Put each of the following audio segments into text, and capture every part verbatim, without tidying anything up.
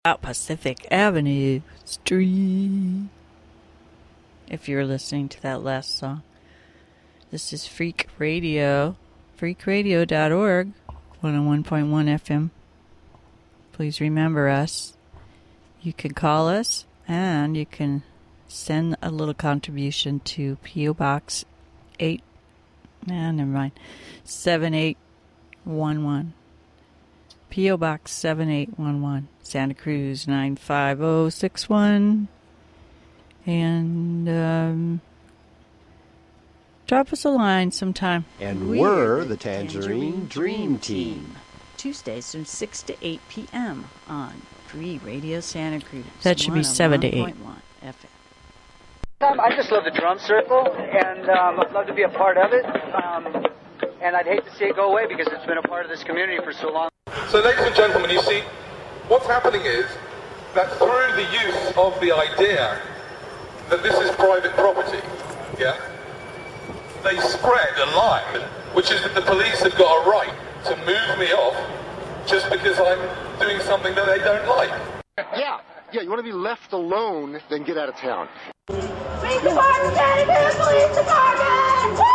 Out Pacific Avenue Street. If you're listening to that last song. This is Freak Radio, freak radio dot org, one oh one point one F M. Please remember us. You can call us, and you can send a little contribution to P O Box eight, nah, never mind, seven eight one one. P O Box seven eight one one, Santa Cruz nine five oh six one. And, um... drop us a line sometime. And we're, we're the Tangerine, Tangerine Dream Team. Tuesdays from six to eight p.m. on Free Radio Santa Cruz. That should be seven to eight. F M. I just love the drum circle, and um, I'd love to be a part of it. Um, and I'd hate to see it go away because it's been a part of this community for so long. So, ladies and gentlemen, you see, what's happening is that through the use of the idea that this is private property, yeah, they spread a lie, which is that the police have got a right to move me off just because I'm doing something that they don't like. Yeah, yeah, you want to be left alone, then get out of town. Police department, Santa Cruz Police Department! Woo!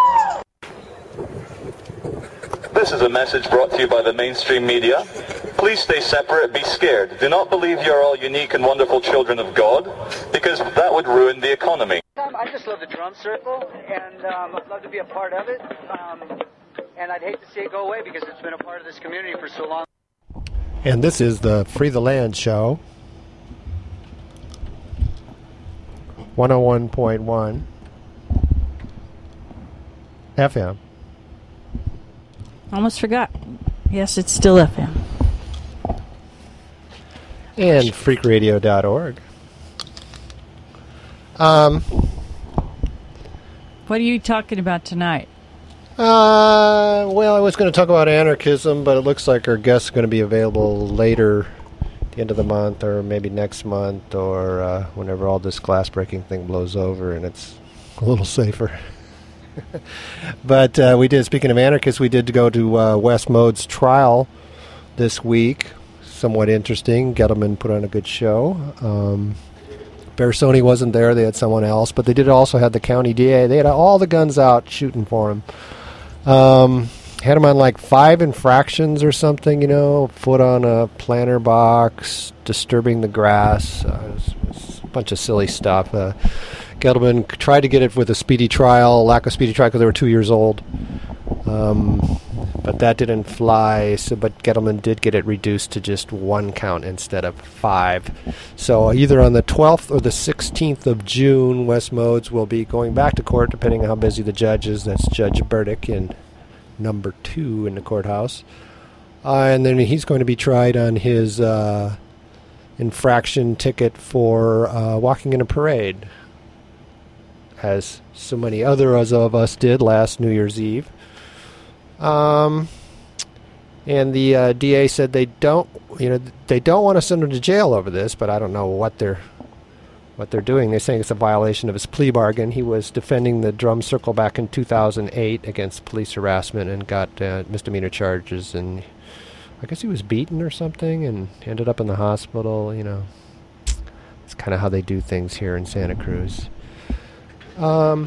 This is a message brought to you by the mainstream media. Please stay separate, be scared. Do not believe you're all unique and wonderful children of God, because that would ruin the economy. Um, I just love the drum circle, and um, I'd love to be a part of it. Um, and I'd hate to see it go away because it's been a part of this community for so long. And this is the Free the Land show. one oh one point one F M. Almost forgot. Yes, it's still F M. And freak radio dot org. Um, what are you talking about tonight? Uh, well, I was going to talk about anarchism, but it looks like our guest's going to be available later, at the end of the month, or maybe next month, or uh, whenever all this glass-breaking thing blows over and it's a little safer. But uh, we did, speaking of anarchists, we did go to uh, Wes Mode's trial this week. Somewhat interesting. Gettleman put on a good show. Um, Bearsoni wasn't there. They had someone else. But they did also have the county D A. They had all the guns out shooting for him. Um, had him on like five infractions or something, you know, foot on a planter box, disturbing the grass. Uh, it was, it was a bunch of silly stuff. Uh, Gettleman tried to get it with a speedy trial, lack of speedy trial because they were two years old. Um, but that didn't fly. So, but Gettleman did get it reduced to just one count instead of five. So either on the twelfth or the sixteenth of June, Wes Modes will be going back to court, depending on how busy the judge is. That's Judge Burdick in number two in the courthouse. Uh, and then he's going to be tried on his uh, infraction ticket for uh, walking in a parade, as so many others of us did last New Year's Eve. Um, and the uh, D A said they don't, you know, they don't want to send him to jail over this, but I don't know what they're what they're doing. They're saying it's a violation of his plea bargain. He was defending the drum circle back in two thousand eight against police harassment and got uh, misdemeanor charges, and I guess he was beaten or something and ended up in the hospital. You know, it's kind of how they do things here in Santa Cruz. Um,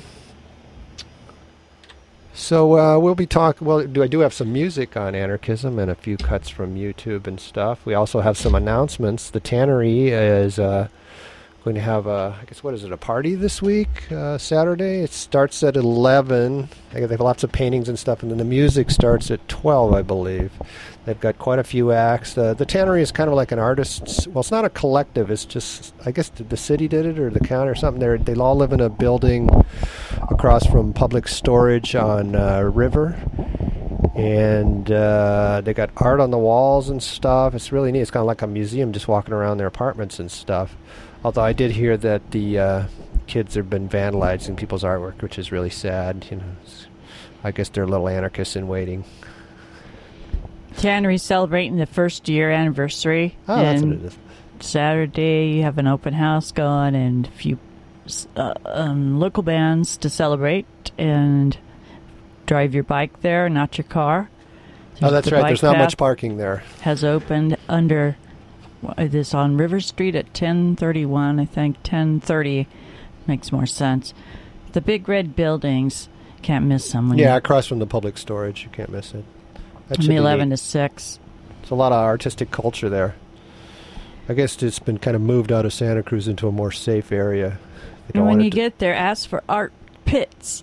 so uh, we'll be talking. Well, do I do have some music on anarchism and a few cuts from YouTube and stuff. We also have some announcements. The Tannery is uh, going to have a, I guess, what is it, a party this week, uh, Saturday. It starts at eleven. They have lots of paintings and stuff, and then the music starts at twelve, I believe. They've got quite a few acts. Uh, the Tannery is kind of like an artist's... Well, it's not a collective. It's just... I guess the city did it or the county or something. They're, they all live in a building across from public storage on uh, River. And uh, they got art on the walls and stuff. It's really neat. It's kind of like a museum just walking around their apartments and stuff. Although I did hear that the uh, kids have been vandalizing people's artwork, which is really sad. You know, I guess they're little anarchists in waiting. Tannery celebrating the first year anniversary. Oh, that's what it is. Saturday, you have an open house going and a few uh, um, local bands to celebrate and drive your bike there, not your car. There's oh, that's right. There's not much parking there. Has opened under this on River Street at ten thirty-one, I think. ten thirty makes more sense. The big red buildings, can't miss them. When Yeah, you, across from the public storage. You can't miss it. That from should be eleven neat. to six. There's a lot of artistic culture there. I guess it's been kind of moved out of Santa Cruz into a more safe area. They don't And when want you it to- get there, ask for Art Pitts.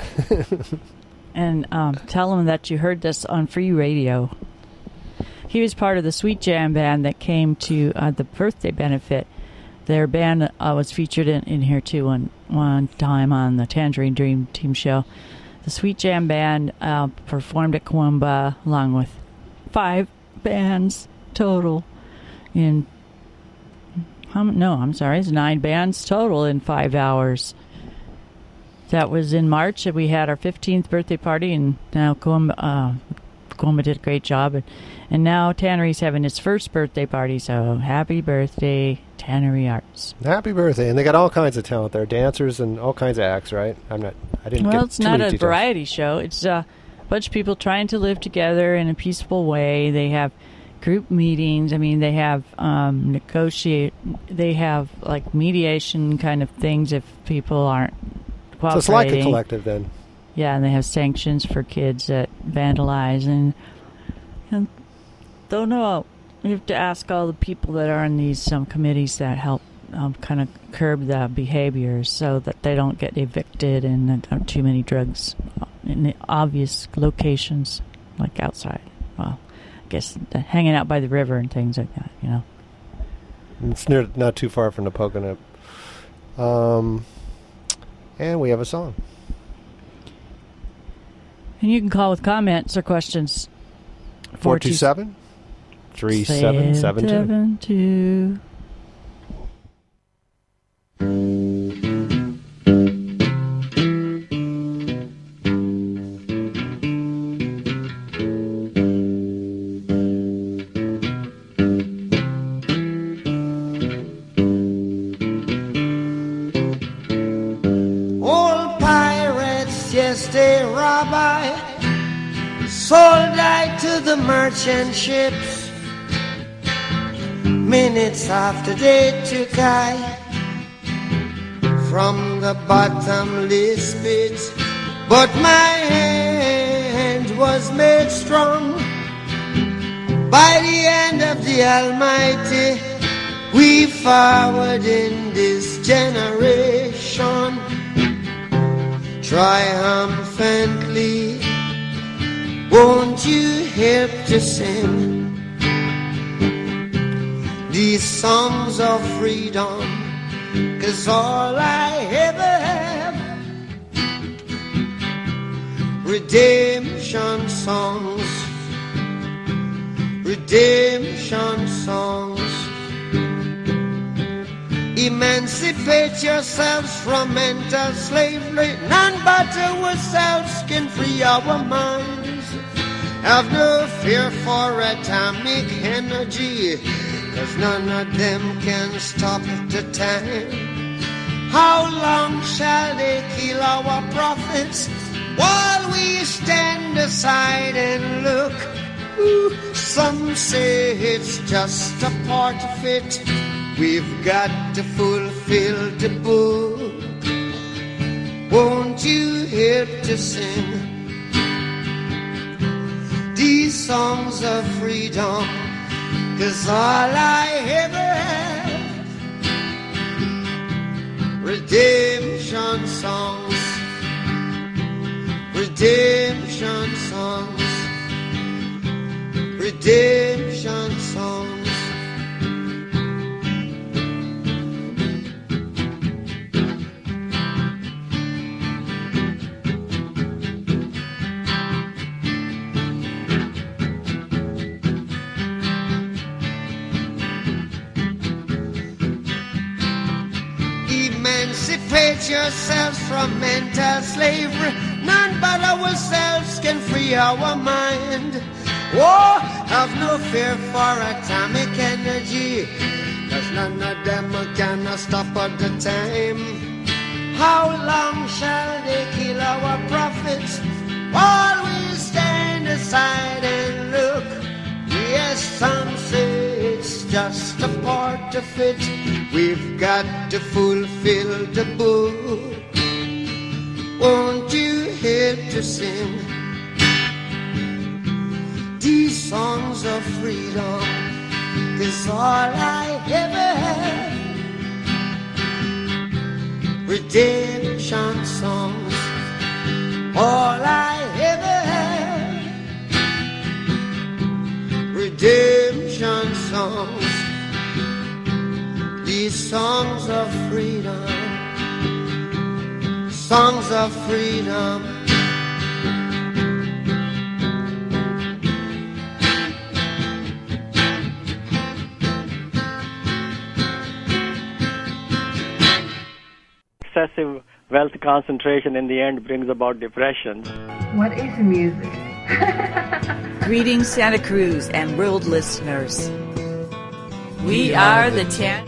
And um, tell him that you heard this on Free Radio. He was part of the Sweet Jam band that came to uh, the birthday benefit. Their band uh, was featured in, in here too one, one time on the Tangerine Dream Team show. The Sweet Jam band uh, performed at Koombah along with five bands total in... How, no, I'm sorry, it's nine bands total in five hours. That was in March, and we had our fifteenth birthday party, and now Koombah, uh, Koombah did a great job. And, and now Tannery's having its first birthday party, so happy birthday, Tannery Arts. Happy birthday. And they got all kinds of talent there. Dancers and all kinds of acts, right? I'm not... I didn't Well, get it's too not many a details. variety show. It's a bunch of people trying to live together in a peaceful way. They have group meetings. I mean, they have um, negotiate. They have like mediation kind of things if people aren't So cooperating. it's like a collective then. Yeah, and they have sanctions for kids that vandalize and, and don't know. You have to ask all the people that are in these um, committees that help um, kind of curb the behaviors so that they don't get evicted and uh, too many drugs in the obvious locations, like outside. Well, I guess uh, hanging out by the river and things like that, you know. It's near, not too far from the Pocono. Um, and we have a song. And you can call with comments or questions. four two seven, three seven seven two. seven two. Old pirates, yes, they rob I, sold I to the merchant ships. Minutes after they took I from the bottomless pit, but my hand was made strong by the hand of the Almighty. We forward in this generation triumphantly. Won't you help to sing these songs of freedom? 'Cause all I ever have, redemption songs, redemption songs. Emancipate yourselves from mental slavery. None but ourselves can free our minds. Have no fear for atomic energy, 'cause none of them can stop the time. How long shall they kill our prophets while we stand aside and look? Ooh, some say it's just a part of it. We've got to fulfill the book. Won't you help to sing these songs of freedom? 'Cause all I ever have, redemption songs, redemption songs, redemption songs. Emancipate yourselves from mental slavery. None but ourselves can free our mind. Oh, have no fear for atomic energy, 'cause none of them can stop at the time. How long shall they kill our prophets while we stand aside and look? Yes, some say it's just just a part of it. We've got to fulfill the book. Won't you help to sing these songs of freedom? 'Cause all I ever had, redemption songs, all I ever had, redemption songs, these songs of freedom, songs of freedom. Excessive wealth concentration in the end brings about depression. What is music? Greetings, Santa Cruz and world listeners. We are the Tan.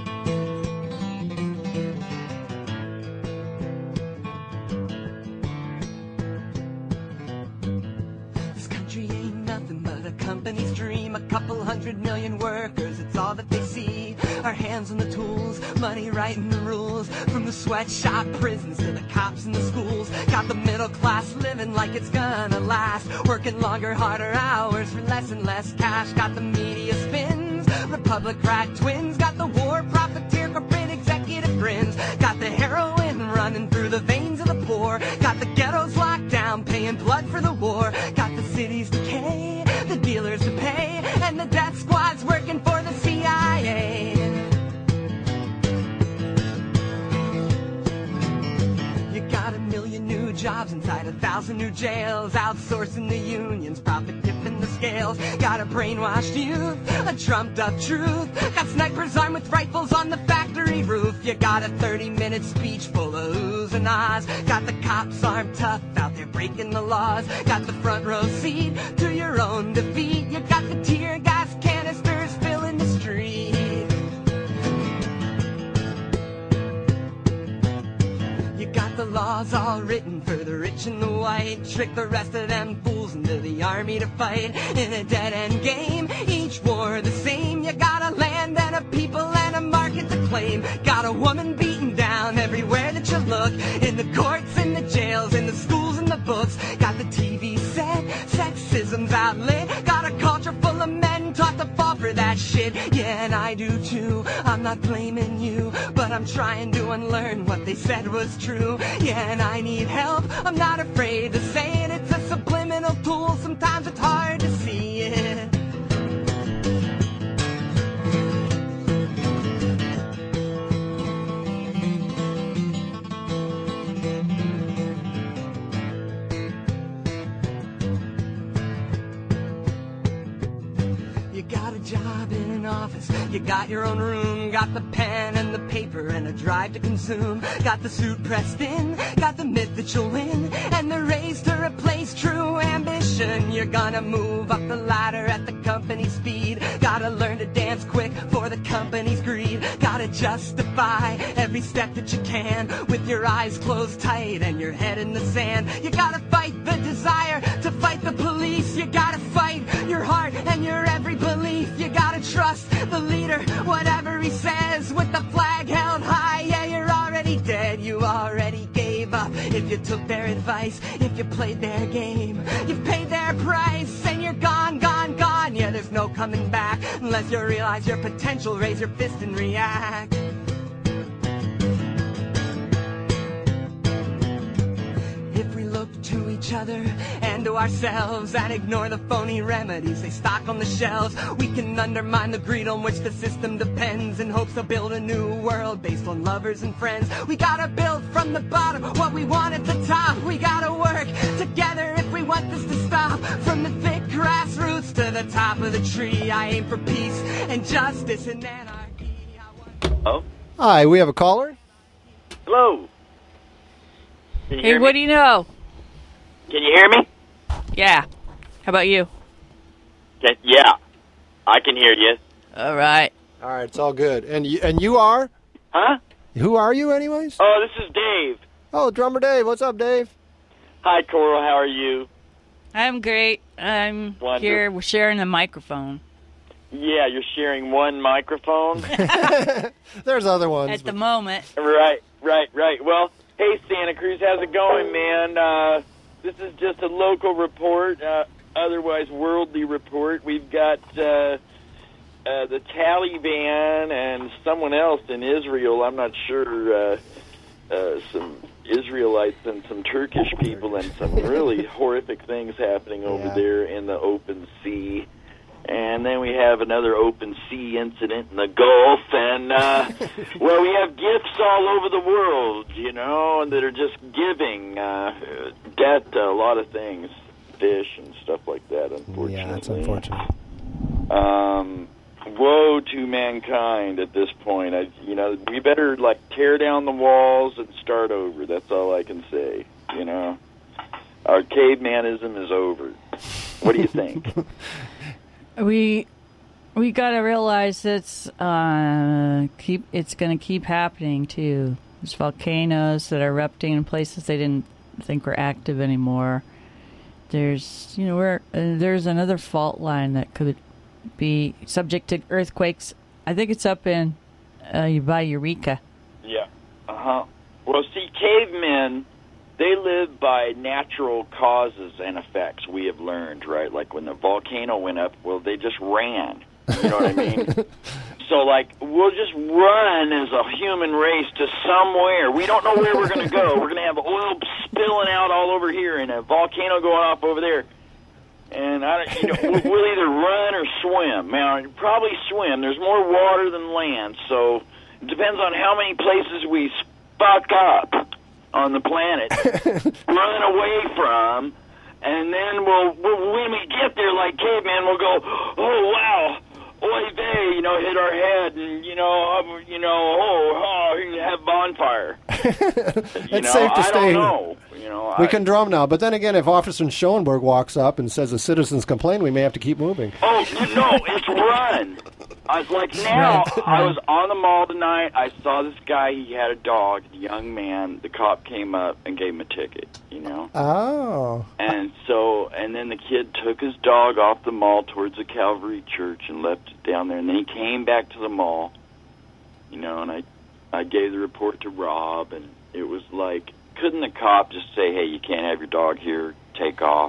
This country ain't nothing but a company's dream. A couple hundred million workers, it's all that they see. Our hands on the tools, money writing the rules. From the sweatshop prisons to the cops in the schools. Got the middle class living like it's gonna last. Working longer, harder hours for less and less cash. Got the media spins, Republic-rat twins. Got the war profiteer, corporate executive grins. Got the heroin running through the veins of the poor. Got the ghettos locked down, paying blood for the war. Got the cities decay, the dealers to pay, and the death squads working for the C I A. Got a million new jobs inside a thousand new jails. Outsourcing the unions, profit tipping the scales. Got a brainwashed youth, a trumped up truth. Got snipers armed with rifles on the factory roof. You got a thirty minute speech full of oohs and ahs. Got the cops armed tough out there breaking the laws. Got the front row seat to your own defeat. You got the tear gas canisters filling the street. Got the laws all written for the rich and the white. Trick the rest of them fools into the army to fight. In a dead-end game, each war the same. You got a land and a people and a market to claim. Got a woman beaten down everywhere that you look. In the courts, in the jails, in the schools, in the books. Got the T V set, sexism's outlet. Got a culture full of men taught to fall for that shit. Yeah, and I do too. I'm not blaming you, but I'm trying to unlearn what they said was true. Yeah, and I need help. I'm not afraid to say it. It's a subliminal tool. Sometimes it's hard to see it. You got a job in an office, you got your own room, got the pen and the paper and a drive to consume. Got the suit pressed in, got the myth that you'll win, and the race to replace true ambition. You're gonna move up the ladder at the company speed. Gotta learn to dance quick for the company's greed. Gotta justify every step that you can with your eyes closed tight and your head in the sand. You gotta fight the desire to fight the police. You gotta fight your heart and your every belief. You gotta trust the leader, whatever he says, with the flag held high. Yeah, you're already dead, you already gave up. If you took their advice, if you played their game, you've paid their price, and you're gone, gone, gone. Yeah, there's no coming back unless you realize your potential, raise your fist and react. If we look to each other and to ourselves and ignore the phony remedies they stock on the shelves, we can undermine the greed on which the system depends in hopes to build a new world based on lovers and friends. We gotta build from the bottom what we want at the top. We gotta work together if we want this to stop. From the thick grassroots to the top of the tree, I aim for peace and justice and anarchy. Oh? Hi, we have a caller. Hello. Can you Hey, hear what me? do you know? Can you hear me? Yeah. How about you? Can, yeah, I can hear you. All right. All right, it's all good. And you, and you are? Huh? Who are you, anyways? Oh, this is Dave. Oh, Drummer Dave. What's up, Dave? Hi, Coral. How are you? I'm great. I'm Wonderful. here. We're sharing the microphone. Yeah, you're sharing one microphone. There's other ones. At the moment. Right, right, right. Well, hey, Santa Cruz, how's it going, man? Uh, this is just a local report, uh, otherwise worldly report. We've got uh, uh, the Taliban and someone else in Israel. I'm not sure. Uh, uh, some Israelites and some Turkish people and some really horrific things happening over Yeah. there in the open sea. And then we have another open sea incident in the Gulf, and, uh, well, we have gifts all over the world, you know, that are just giving uh, death to a lot of things, fish and stuff like that, unfortunately. Yeah, that's unfortunate. Um, woe to mankind at this point. I, you know, we better, like, tear down the walls and start over. That's all I can say, you know. Our cavemanism is over. What do you think? We we got to realize it's uh, keep it's going to keep happening too. There's volcanoes that are erupting in places they didn't think were active anymore. There's you know where uh, there's another fault line that could be subject to earthquakes. I think it's up in uh, by Eureka. Yeah. Uh huh. Well, see, cavemen, they live by natural causes and effects, we have learned, right? Like when the volcano went up, well, they just ran. You know what I mean? So, like, we'll just run as a human race to somewhere. We don't know where we're going to go. We're going to have oil spilling out all over here and a volcano going off over there. And, I don't, you know, we'll, we'll either run or swim. Now, probably swim. There's more water than land, so it depends on how many places we fuck up on the planet, run away from, and then we'll, we'll, when we get there, like cavemen, we'll go, oh, wow, oy vey, you know, hit our head, and, you know, um, you know, oh, oh, you have bonfire. you It's know, safe to I stay. don't know. You know, We I, can drum now, but then again, if Officer Schoenberg walks up and says a citizen's complaint, we may have to keep moving. Oh, no, it's run. I was like, now, Right. I was on the mall tonight. I saw this guy. He had a dog, a young man. The cop came up and gave him a ticket, you know? Oh. And so, and then the kid took his dog off the mall towards the Calvary Church and left it down there. And then he came back to the mall, you know, and I, I gave the report to Rob, and it was like, couldn't the cop just say, hey, you can't have your dog here, take off?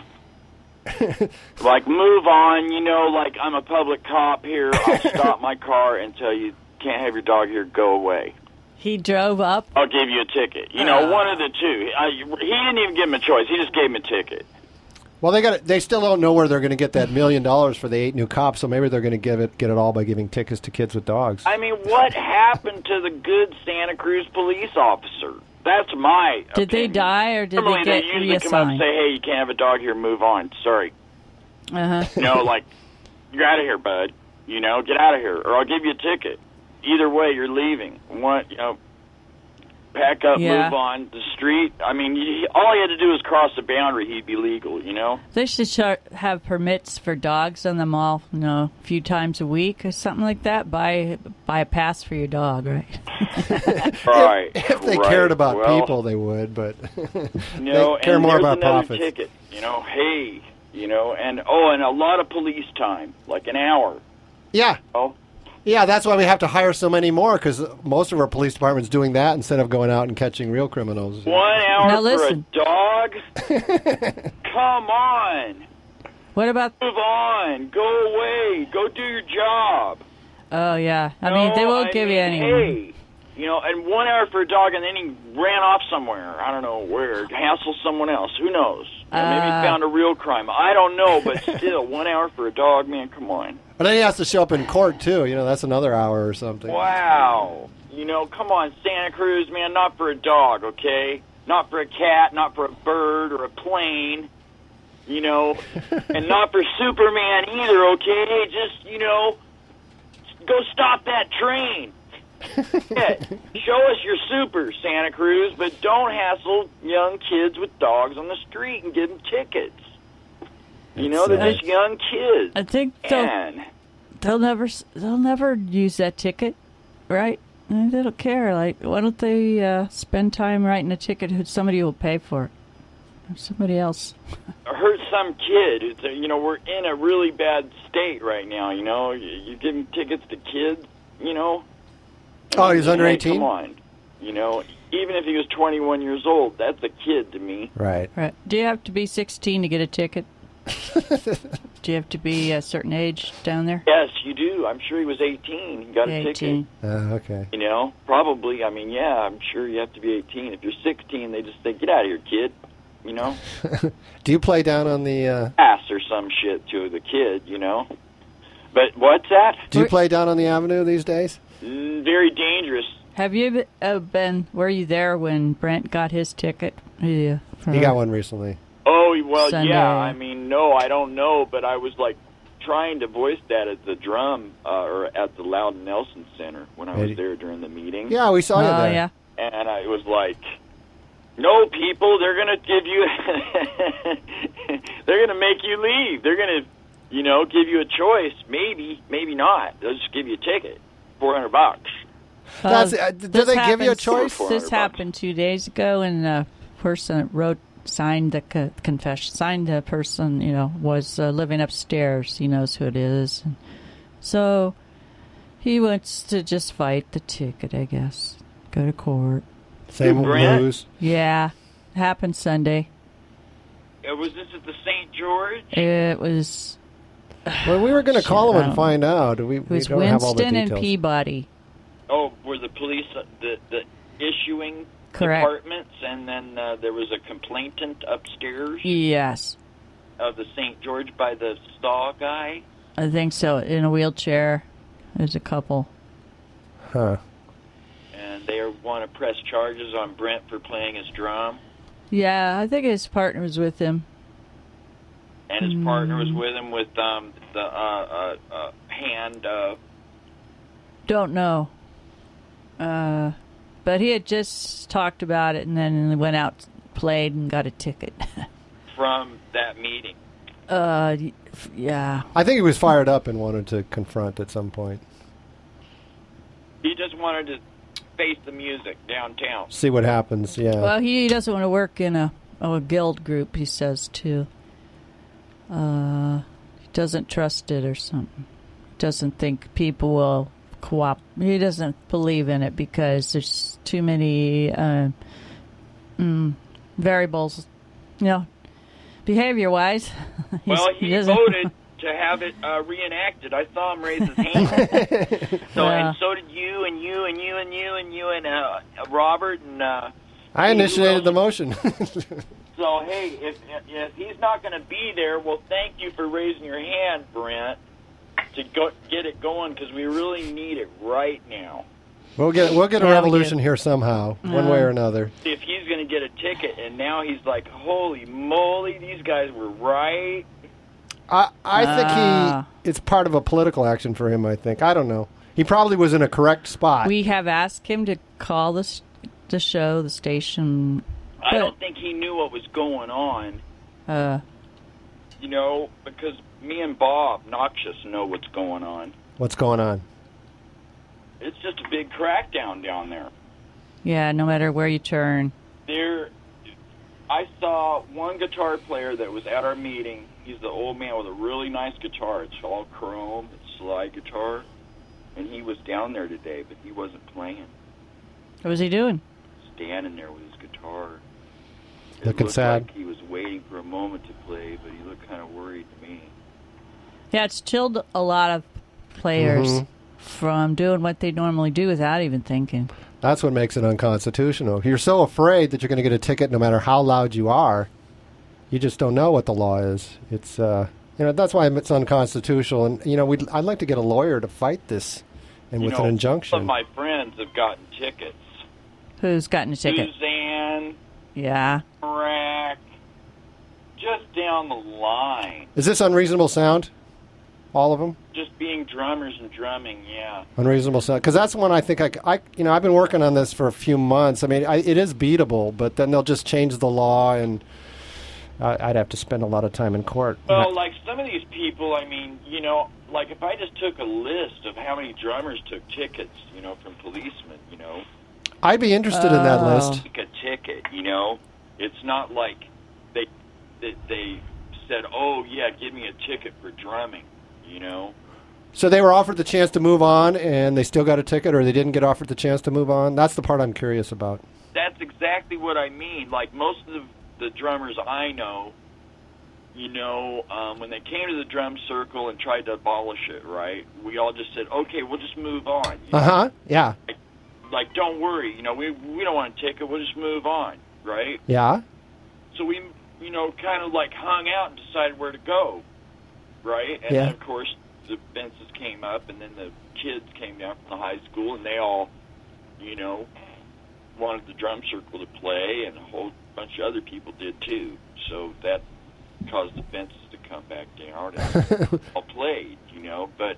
Like, move on, you know, like, I'm a public cop here, I'll stop my car and tell you, can't have your dog here, go away. He drove up. I'll give you a ticket. You know, Uh. one of the two. I, he didn't even give him a choice, he just gave him a ticket. Well, they got. They still don't know where they're going to get that million dollars for the eight new cops. So maybe they're going to give it, get it all by giving tickets to kids with dogs. I mean, what happened to the good Santa Cruz police officer? That's my Did they die or did Normally, they they get usually come up and reassigned? say, hey, you can't have a dog here, move on. Sorry. Uh-huh. You know, like, you're out of here, bud. You know, get out of here, or I'll give you a ticket. Either way, you're leaving. What, you know, pack up, Yeah. move on. The street, I mean, you, all he had to do was cross the boundary, he'd be legal, you know? They should start, have permits for dogs on the mall, you know, a few times a week or something like that. Buy buy a pass for your dog, right? Right. If they right. cared about Well, people, they would, but No, they care and more there's about another profits. ticket. You know, hey, you know, and oh, and a lot of police time, like an hour. Yeah. Oh, Yeah, that's why we have to hire so many more, because most of our police department's doing that instead of going out and catching real criminals. one hour Now for listen. a dog. Come on, What about? move on, go away, go do your job. Oh yeah, I mean they No, won't I give mean, you any. Hey, you know, and one hour for a dog, and then he ran off somewhere. I don't know where. Hassle someone else. Who knows? You know, maybe he Uh. found a real crime. I don't know, but still, one hour for a dog, man. Come on. But then he has to show up in court, too. You know, that's another hour or something. Wow. You know, come on, Santa Cruz, man, not for a dog, okay? Not for a cat, not for a bird or a plane, you know, and not for Superman either, okay? Just, you know, go stop that train. Yeah, show us your super, Santa Cruz, but don't hassle young kids with dogs on the street and give them tickets. You know, they're That's just young kids. I think they'll, Man. they'll never s- they'll never use that ticket, right? And they don't care. Like, why don't they uh, spend time writing a ticket who somebody will pay for it? Somebody else. I heard some kid. It's a, you know, we're in a really bad state right now. You know, you, you're giving tickets to kids. You know. Oh, he's under Hey, eighteen? Come on. You know, even if he was twenty-one years old, that's a kid to me. Right. Right. Do you have to be sixteen to get a ticket? Do you have to be a certain age down there? Yes, you do. I'm sure he was eighteen. He got a eighteen. ticket. Uh, okay. You know, probably. I mean, yeah, I'm sure you have to be eighteen. If you're sixteen, they just say, "Get out of here, kid." You know, Do you play down on the... Uh, pass or some shit to the kid. You know, but what's that? do you play down on the avenue these days? Mm, very dangerous. Have you be- uh, been, were you there when Brent got his ticket? Yeah. He got one recently. Oh, well, Sunday. yeah. I mean, no, I don't know, but I was like trying to voice that at the drum uh, or at the Loudon Nelson Center when I was Maybe. there during the meeting. Yeah, we saw you Oh, there. yeah. And I was like, no, people, they're going to give you, they're going to make you leave. They're going to, you know, give you a choice. Maybe, maybe not. They'll just give you a ticket, four hundred bucks. That's, uh, do this they give you a happens- choice? This happened two days ago, and the person that wrote, signed the co- confession, signed the person, you know, was uh, living upstairs. He knows who it is. And so he wants to just fight the ticket, I guess. Go to court. Same Brent? lose. Yeah. Happened Sunday. Uh, was this at the Saint George? It was... Well, we were going to Shit, call I him and don't- find out. We, It we was don't have all the Winston and details. Peabody. Oh, were the police uh, the the issuing Correct. departments, and then uh, there was a complainant upstairs Yes. of the Saint George by the Saw guy. I think so. In a wheelchair. There's a couple. Huh. And they want to press charges on Brent for playing his drum, Yeah, I think his partner was with him. and his partner Mm. was with him with um, the uh, uh, uh, hand. Uh, Don't know. Uh, but he had just talked about it and then went out, played, and got a ticket. from that meeting. uh, y- f- yeah. I think he was fired up and wanted to confront at some point. He just wanted to face the music downtown. See what happens, yeah. Well, he doesn't want to work in a, a guild group, he says, too. Uh, he doesn't trust it or something. Doesn't think people will co-op. He doesn't believe in it because there's too many uh, mm, variables, you know, behavior-wise. Well, He's- he doesn't- voted to have it uh, reenacted. I saw him raise his hand. So Yeah. and so did you and you and you and you and you and uh, Robert and. Uh, I initiated the motion. so hey, if if he's not going to be there, well, thank you for raising your hand, Brent, to go get it going because we really need it right now. We'll get we'll get a Yeah, we revolution do. here somehow, one way or another. If he's going to get a ticket, and now he's like, holy moly, these guys were right. I I think Ah. he it's part of a political action for him. I think I don't know. He probably was in a correct spot. We have asked him to call the, s- the show, the station. I But- don't think he knew what was going on. Uh, You know, because me and Bob Noxious know what's going on. What's going on? It's just a big crackdown down there. yeah, no matter where you turn. There, I saw one guitar player that was at our meeting. He's the old man with a really nice guitar. It's all chrome, it's slide guitar. And he was down there today, but he wasn't playing. What was he doing? Standing there with his guitar. It Looking looked sad. like he was waiting for a moment to play, but he looked kind of worried to me. Yeah, it's chilled a lot of players Mhm. from doing what they normally do without even thinking. That's what makes it unconstitutional. You're so afraid that you're going to get a ticket no matter how loud you are. You just don't know what the law is. It's uh, you know that's why it's unconstitutional. And you know, we'd, I'd like to get a lawyer to fight this, and You with know, an Some injunction. of my friends have gotten tickets. Who's gotten a ticket? Suzanne, Yeah. Rack, just down the line. Is this unreasonable sound? All of them? Just being drummers and drumming, yeah. Unreasonable sound. Because that's one I think I, I, you know, I've been working on this for a few months. I mean, I, it is beatable, but then they'll just change the law, and I, I'd have to spend a lot of time in court. Well, like some of these people, I mean, you know, like if I just took a list of how many drummers took tickets, you know, from policemen, you know. I'd be interested in that Oh. list. Take a ticket, you know. It's not like they, they they said, "Oh yeah, give me a ticket for drumming," you know. So they were offered the chance to move on, and they still got a ticket, or they didn't get offered the chance to move on? That's the part I'm curious about. That's exactly what I mean. Like most of the, the drummers I know, you know, um, when they came to the drum circle and tried to abolish it, right, we all just said, okay, we'll just move on. Uh-huh, yeah. Like, like, don't worry, you know, we we don't want a ticket, we'll just move on, right? Yeah. So we, you know, kind of like hung out and decided where to go, right? And Yeah. then, of course, the fences came up, and then the kids came down from the high school, and they all, you know, wanted the drum circle to play, and a whole bunch of other people did too. So that caused the fences to come back down, and all played, you know. But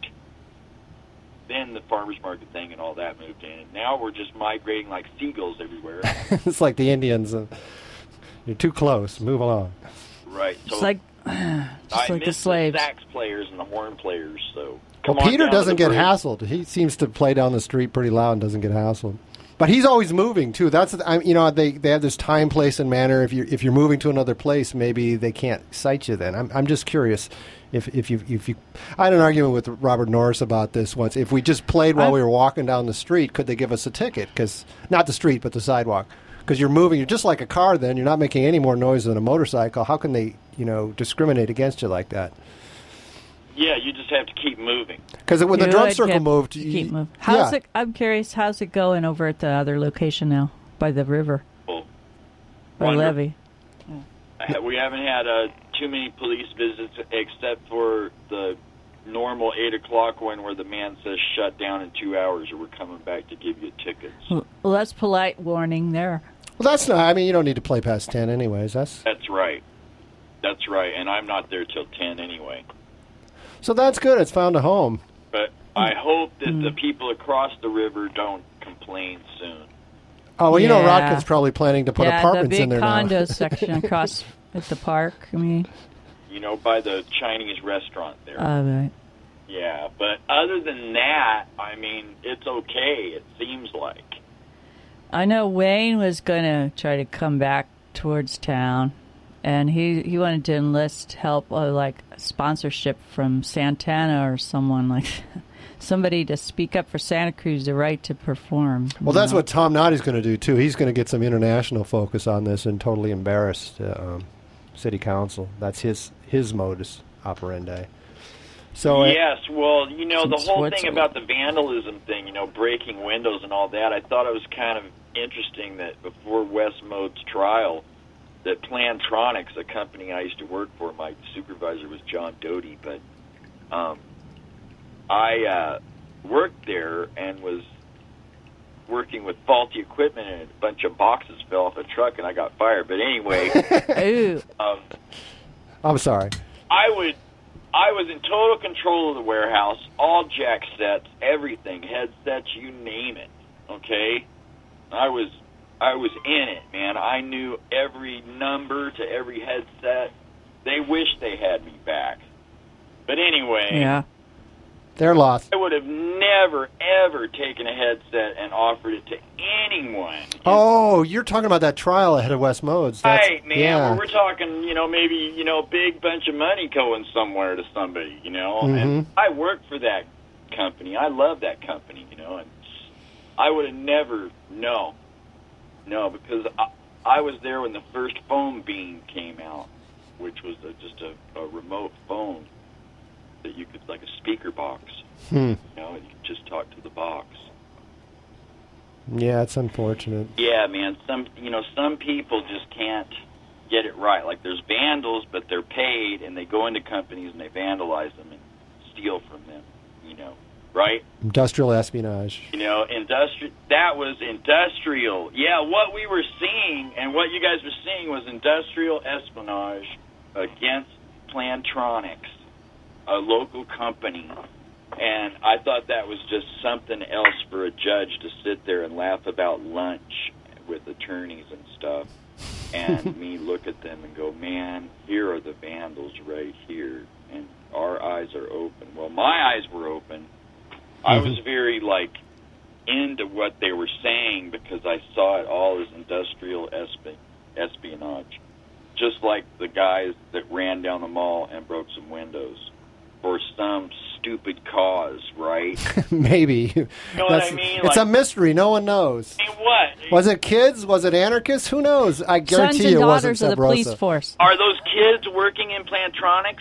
then the farmers market thing and all that moved in, and now we're just migrating like seagulls everywhere. It's like the Indians. Uh, you're too close. Move along. Right. So It's like just I like the miss slaves. the sax players and the horn players. So Well, come on Peter down to doesn't the get bridge. hassled. He seems to play down the street pretty loud and doesn't get hassled. But he's always moving too. That's I, you know they, they have this time, place, and manner. If you if you're moving to another place, maybe they can't cite you. Then I'm I'm just curious if if you if you I had an argument with Robert Norris about this once. If we just played while I'm- we were walking down the street, could they give us a ticket? Because not the street, but the sidewalk. Because you're moving, you're just like a car. Then you're not making any more noise than a motorcycle. How can they you know discriminate against you like that? Yeah, you just have to keep moving. Because when the You drum would circle keep- moved, keep you- moving. How's yeah. it? I'm curious. How's it going over at the other location now, by the river, Well, by wonder- Levee? Uh, We haven't had uh, too many police visits except for the normal eight o'clock one where the man says shut down in two hours or we're coming back to give you tickets. Well, that's polite warning there. Well, that's not. I mean, you don't need to play past ten, anyways. That's That's right. That's right, and I'm not there till ten anyway. so. That's good. It's found a home. But I hope that Mm. the people across the river don't complain soon. Oh well, you know, Yeah. Rodkin's probably planning to put yeah, apartments the big in there condo now. section across at the park. I mean, You know, by the Chinese restaurant there. all right. Yeah, but other than that, I mean, it's okay, it seems like. I know Wayne was going to try to come back towards town, and he, he wanted to enlist help, uh, like sponsorship from Santana or someone like somebody to speak up for Santa Cruz, the right to perform. Well, that's what Tom Noddy's going to do too. He's going to get some international focus on this and totally embarrass the um, city council. That's his his modus operandi. So uh, yes, well, you know, the Since whole what's thing a- about the vandalism thing, you know, breaking windows and all that, I thought it was kind of interesting that before Wes Mode's trial, that Plantronics, a company I used to work for, my supervisor was John Doty, but um, I uh, worked there and was working with faulty equipment, and a bunch of boxes fell off a truck, and I got fired. But anyway, Ooh. um, I'm sorry. I would, I was in total control of the warehouse, all jack sets, everything, headsets, you name it. Okay, I was, I was in it, man. I knew every number to every headset. They wish they had me back, but anyway, Yeah. They're lost. I would have never ever taken a headset and offered it to anyone. Oh, you're talking about that trial ahead of West Modes. That's, Right, man. Yeah. Where we're talking, you know, maybe, you know, big bunch of money going somewhere to somebody, you know. And Mhm. I work for that company. I love that company, you know. And I would have never, no, no, because I, I was there when the first phone beam came out, which was a, just a, a remote phone that you could, like a speaker box, Hmm. you know, and you could just talk to the box. Yeah, it's unfortunate. Yeah, man. Some, you know, some people just can't get it right. Like there's vandals, but they're paid, and they go into companies and they vandalize them and steal from them. You know, right? Industrial espionage. You know, industri- That was industrial. Yeah, what we were seeing and what you guys were seeing was industrial espionage against Plantronics, a local company. And I thought that was just something else for a judge to sit there and laugh about lunch with attorneys and stuff, and me look at them and go, man, here are the vandals right here, and our eyes are open. Well, my eyes were open. I was very, like, into what they were saying because I saw it all as industrial espi- espionage. just like the guys that ran down the mall and broke some windows for some stupid cause, right? Maybe. You know what I mean? It's Like, a mystery. No one knows. I mean, what? Was it kids? Was it anarchists? Who knows? I guarantee Sons and you it wasn't daughters of the Sub Rosa. police force. Are those kids working in Plantronics?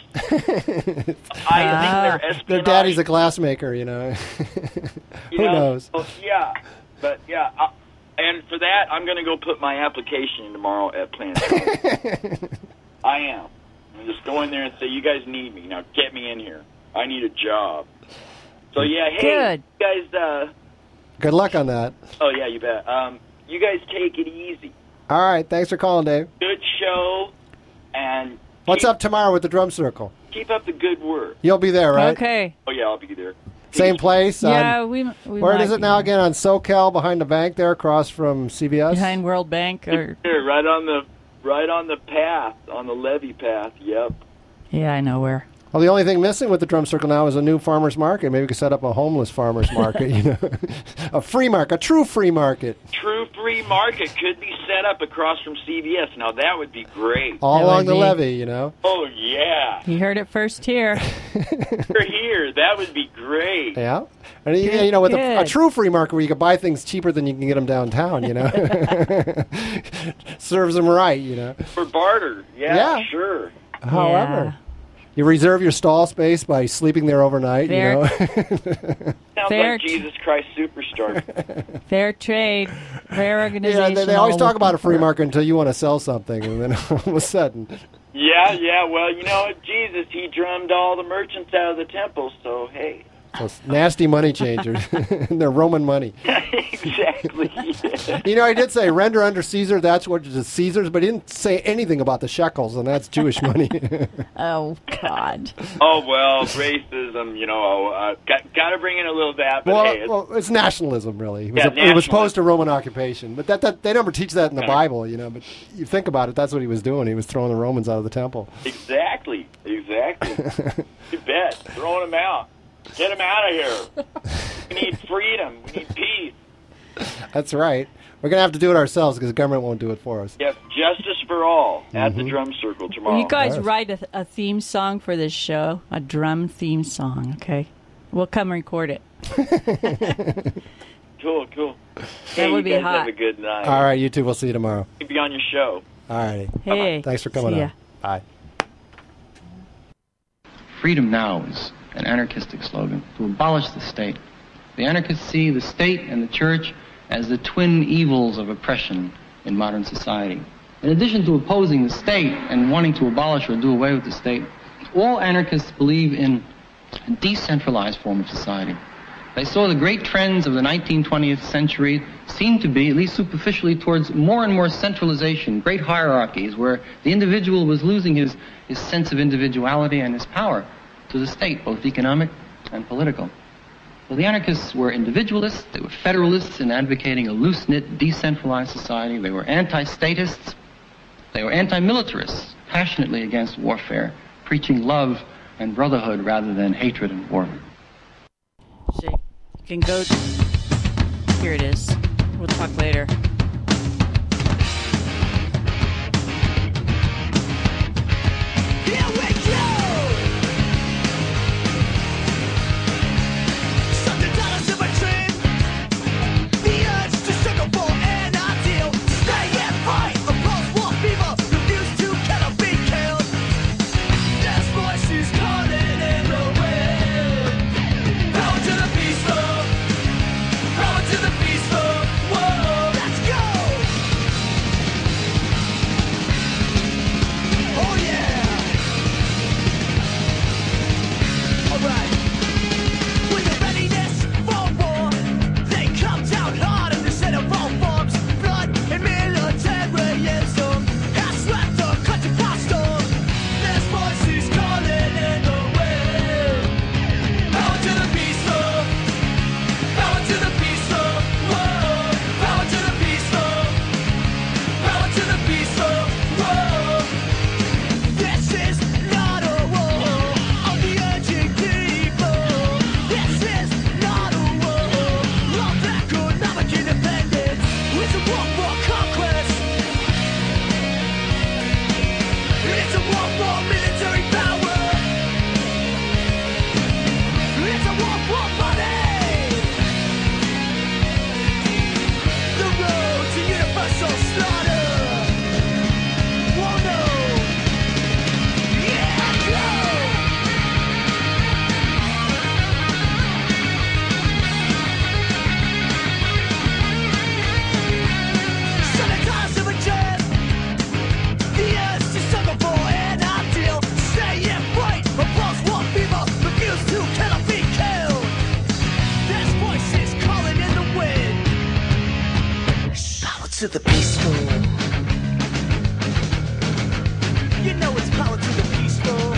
I Ah. think they're Their espionage. daddy's a glassmaker, you know. You Who know? knows? Well, yeah, but yeah. I, and for that, I'm going to go put my application in tomorrow at Plantronics. I am. I'm just go in there and say, you guys need me. Now get me in here. I need a job. So, yeah, hey, Good. you guys, uh, Good luck on that. oh, yeah, you bet. Um, you guys take it easy. All right. Thanks for calling, Dave. Good show, and What's keep, up tomorrow with the drum circle? keep up the good work. You'll be there, right? Okay. Oh, yeah, I'll be there. Same place? Yeah, on, we. we Where might is it be now again? On SoCal, behind the bank there, across from C B S? Behind World Bank, or Here, right on the right on the path, on the levee path. Yep. yeah, I know where. Well, the only thing missing with the drum circle now is a new farmer's market. Maybe we could set up a homeless farmer's market, you know, a free market, a true free market. True free market could be set up across from C B S. Now that would be great. All That along would the be- levee, you know. Oh yeah, You heard it first here. we're here. That would be great. Yeah. And you, Good, you know, with a, a good. true free market where you can buy things cheaper than you can get them downtown, you know. Serves them right, you know. For barter. Yeah, Yeah. sure. However, you reserve your stall space by sleeping there overnight, Fair. you know. Sounds Fair like t- Jesus Christ Superstar. Fair trade, fair Yeah, organization. they, they always all talk about a looking free for- market until you want to sell something, and then all of a sudden, yeah, yeah. Well, you know what? Jesus, he drummed all the merchants out of the temple. So hey. those nasty money changers, they're Roman money. Exactly. Yeah. You know, he did say, render under Caesar, that's what is Caesar's, but he didn't say anything about the shekels, and that's Jewish money. Oh God. Oh well, racism. You know, uh, got got to bring in a little of that. But well, hey, it's, well, it's nationalism, really. It was, Yeah, a- it was nationalism. opposed to Roman occupation, but that, that they never teach that in the Yeah. Bible, you know. But you think about it, that's what he was doing. He was throwing the Romans out of the temple. exactly, exactly. You bet. Throwing them out. Get them out of here. We need freedom. We need peace. That's right. We're going to have to do it ourselves because the government won't do it for us. Yep, justice for all at Mm-hmm. the drum circle tomorrow. Will you guys Yes. write a, a theme song for this show? A drum theme song, okay? We'll come record it. Cool, cool. That Hey, would you be guys hot. have a good night. All right, you two. We'll see you tomorrow. Be on your show. All righty. Hey. Thanks for coming see on. ya. Bye. Freedom now is an anarchistic slogan, to abolish the state. The anarchists see the state and the church as the twin evils of oppression in modern society. In addition to opposing the state and wanting to abolish or do away with the state, all anarchists believe in a decentralized form of society. They saw the great trends of the nineteenth, twentieth century seem to be, at least superficially, towards more and more centralization, great hierarchies, where the individual was losing his, his sense of individuality and his power to the state, both economic and political. Well, the anarchists were individualists, they were federalists in advocating a loose-knit, decentralized society. They were anti-statists, they were anti-militarists, passionately against warfare, preaching love and brotherhood rather than hatred and war. See, you can go. Here it is. We'll talk later. Here we go! Something taught us of a dream. The urge to struggle for an ideal. Stay and fight, oppose war fever. Refuse to kill or be killed. There's voices calling in the wind. Power to the peaceful. Power to the peaceful. Whoa, let's to the peaceful. You know it's power to the peaceful.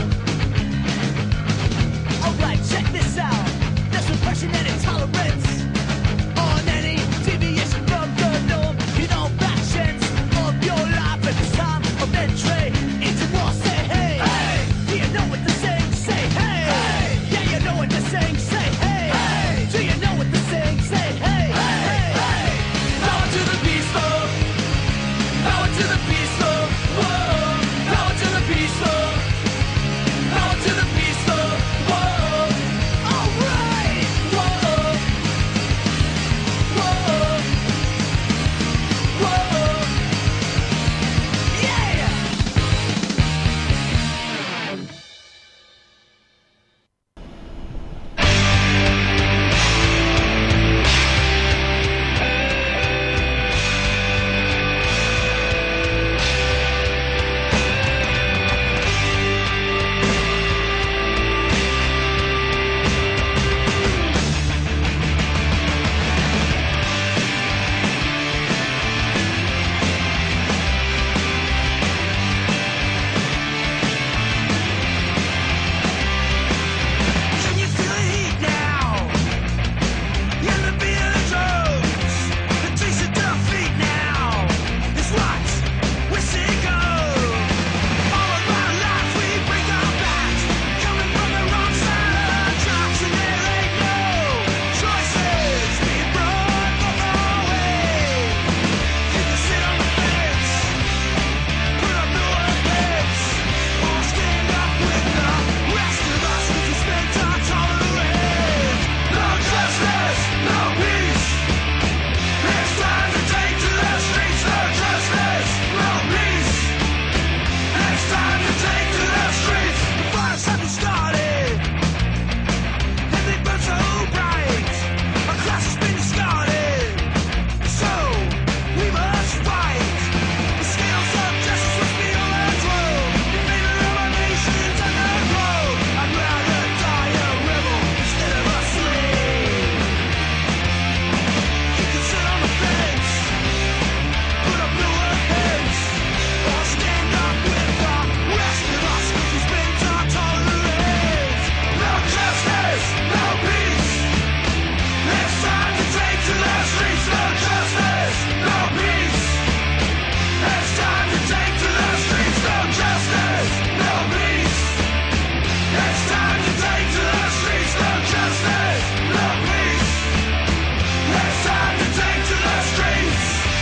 Alright, check this out. There's repression and intolerance on any deviation from the norm. You know, factions of your life at this time of entry into war. Say hey, hey. Do you know what the saying say? Hey, hey. Yeah, you know what the saying say. Hey, hey. Do you know what the saying say? Hey, hey, hey. Power to the peaceful. Power to the peaceful. Whoa. Power to the peaceful. Power to the peaceful. Whoa. All right. Whoa. Whoa. Whoa. Yeah. Can you feel the heat now? In the beat of the drums, the taste of defeat now is what we see go. All of our lives we break our backs, coming from the wrong side of the tracks, and there ain't no choices being brought both our way. You can sit on the fence, put up no offense, or stand up with the rest of us who can spend our tolerance. No justice, no peace. It's time to take to the streets. No justice, no peace. It's time to take to the streets. The fires have been started, and they burn so bright. Our class has been discarded, so we must fight. The scales of justice must be overthrown in favor of our nation's underground. I'd rather die a rebel instead of a slave. You can sit on the fence, put up no offense, or stand up with the rest of us who spent our tolerance. No justice, no peace. It's time to take to the streets. No justice, no peace. It's time to take to the streets. No justice, no peace. It's time to take to the streets. No justice, no peace. It's time to take to the streets.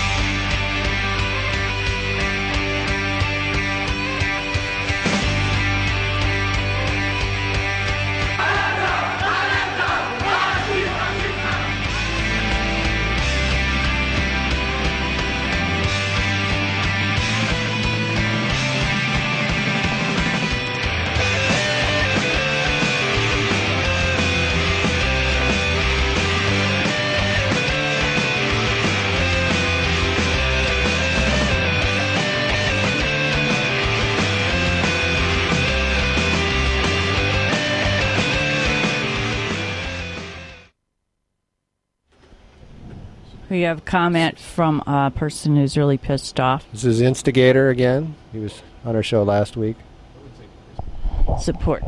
We have a comment from a person who's really pissed off. This is Instigator again. He was on our show last week. Support.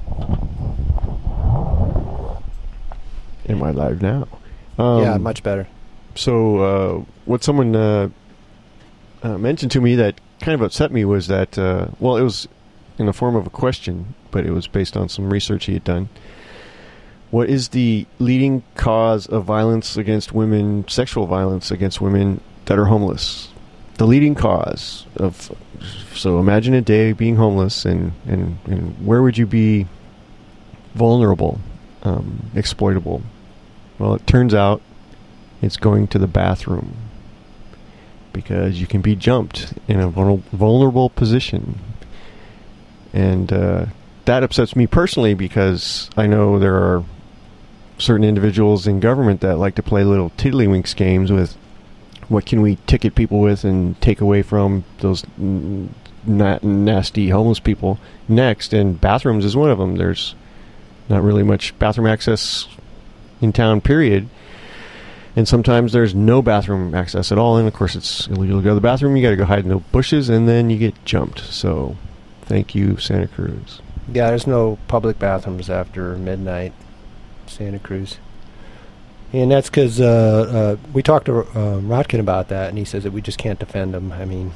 Am I live now? Um, Yeah, much better. So, uh, what someone uh, uh, mentioned to me that kind of upset me was that, uh, well, it was in the form of a question, but it was based on some research he had done. What is the leading cause of violence against women, sexual violence against women that are homeless? The leading cause of... So imagine a day being homeless, and, and, and where would you be vulnerable, um, exploitable? Well, it turns out it's going to the bathroom, because you can be jumped in a vulner- vulnerable position. And uh, that upsets me personally, because I know there are certain individuals in government that like to play little tiddlywinks games with what can we ticket people with and take away from those n- na- nasty homeless people next, and bathrooms is one of them. There's not really much bathroom access in town, period. And sometimes there's no bathroom access at all, and of course it's illegal to go to the bathroom. You got to go hide in the bushes, and then you get jumped. So, thank you, Santa Cruz. Yeah, there's no public bathrooms after midnight, Santa Cruz. And that's because uh, uh, we talked to uh, Rotkin about that, and he says that we just can't defend them. I mean,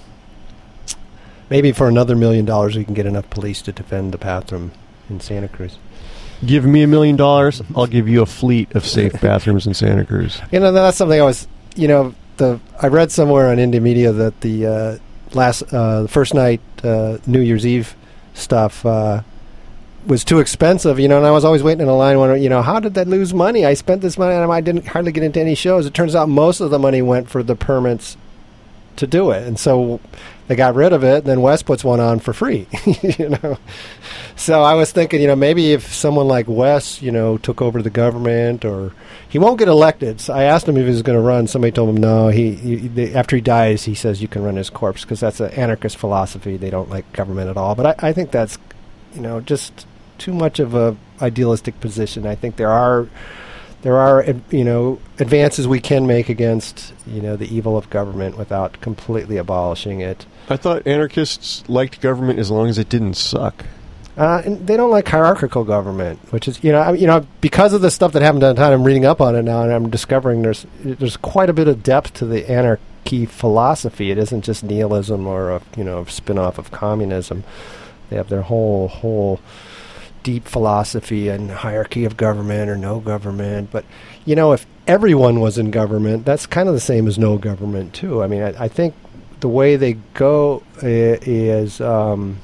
maybe for another million dollars we can get enough police to defend the bathroom in Santa Cruz. Give me a million dollars, I'll give you a fleet of safe bathrooms in Santa Cruz. You know, that's something I was, you know, the I read somewhere on Indie Media that the uh, last, uh, the first night uh, New Year's Eve stuff uh, was too expensive, you know, and I was always waiting in a line wondering, you know, how did that lose money? I spent this money and I didn't hardly get into any shows. It turns out most of the money went for the permits to do it. And so they got rid of it, and then Wes puts one on for free, you know. So I was thinking, you know, maybe if someone like Wes, you know, took over the government, or he won't get elected. So I asked him if he was going to run. Somebody told him no. He, he they, after he dies, he says you can run his corpse because that's an anarchist philosophy. They don't like government at all. But I, I think that's, you know, just too much of a idealistic position. I think there are there are you know advances we can make against, you know, the evil of government without completely abolishing it. I thought anarchists liked government as long as it didn't suck. Uh, and they don't like hierarchical government, which is, you know, I, you know, because of the stuff that happened downtown, I'm reading up on it now, and I'm discovering there's there's quite a bit of depth to the anarchy philosophy. It isn't just nihilism or a, you know, spin-off of communism. They have their whole whole deep philosophy and hierarchy of government or no government. But, you know, if everyone was in government, that's kind of the same as no government too. I mean, I, I think the way they go is. Um,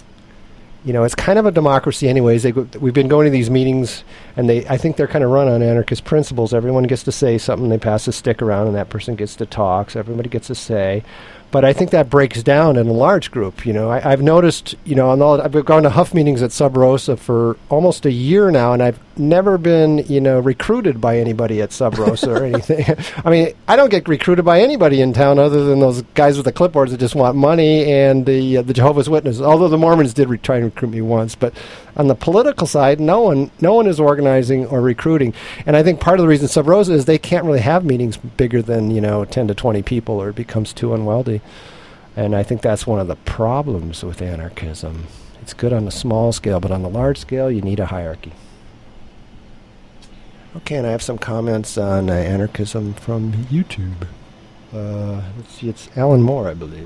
You know, it's kind of a democracy anyways. They go, we've been going to these meetings, and they I think they're kind of run on anarchist principles. Everyone gets to say something. They pass a stick around, and that person gets to talk. So everybody gets to say. But I think that breaks down in a large group. You know, I, I've noticed, you know, on all, I've gone to Huff meetings at Sub Rosa for almost a year now, and I've never been, you know, recruited by anybody at Sub Rosa or anything. I mean, I don't get recruited by anybody in town other than those guys with the clipboards that just want money and the uh, the Jehovah's Witnesses. Although the Mormons did re- try and recruit me once, but on the political side, no one no one is organizing or recruiting. And I think part of the reason Sub Rosa is they can't really have meetings bigger than, you know, ten to twenty people, or it becomes too unwieldy. And I think that's one of the problems with anarchism. It's good on the small scale, but on the large scale, you need a hierarchy. Okay, and I have some comments on uh, anarchism from YouTube. Uh, let's see, it's Alan Moore, I believe.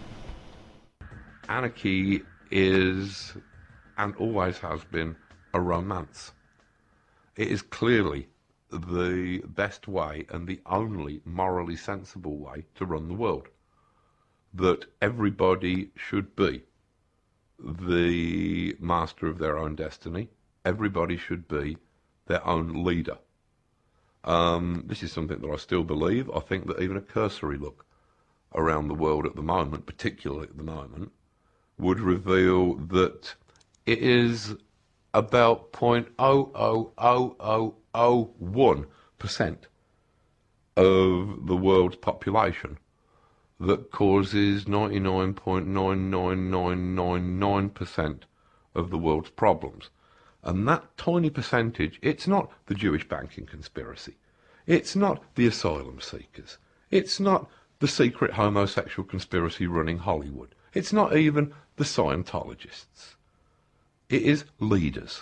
Anarchy is, and always has been, a romance. It is clearly the best way and the only morally sensible way to run the world. That everybody should be the master of their own destiny. Everybody should be their own leader. Um, this is something that I still believe. I think that even a cursory look around the world at the moment, particularly at the moment, would reveal that it is about zero point zero zero zero zero zero one percent of the world's population that causes ninety-nine point nine nine nine nine nine percent of the world's problems. And that tiny percentage, it's not the Jewish banking conspiracy. It's not the asylum seekers. It's not the secret homosexual conspiracy running Hollywood. It's not even the Scientologists. It is leaders.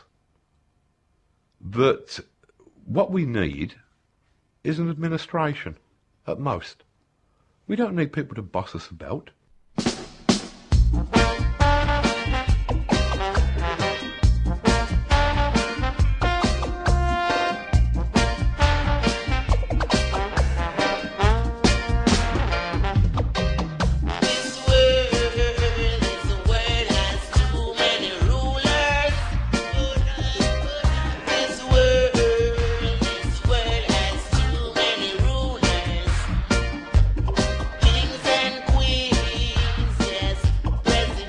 That what we need is an administration, at most. We don't need people to boss us about. President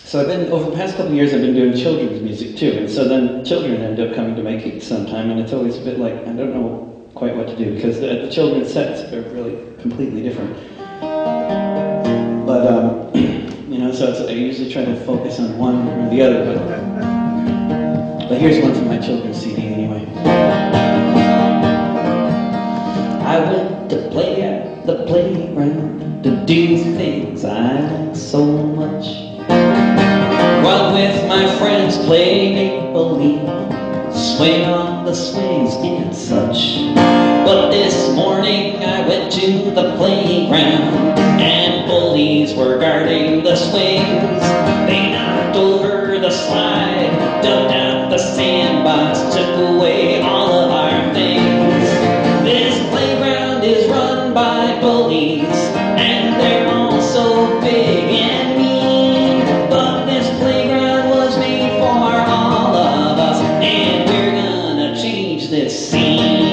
So I've been, over the past couple of years, I've been doing children's music too, and so then children end up coming to my gigs sometime, and it's always a bit like, I don't know quite what to do, because the, the children's sets are really completely different. But, um, you know, so it's, I usually try to focus on one or the other, but, but here's one from my children's C D anyway. I went to play at the playground to do things I like so much. While with my friends play make-believe, swing on the swings and such. But this morning I went to the playground and bullies were guarding the swings. They knocked over the slide, dumped out the sandbox, took away all of our things. This playground is run by bullies, and they're all so big and mean. But this playground was made for all of us, and we're gonna change this scene.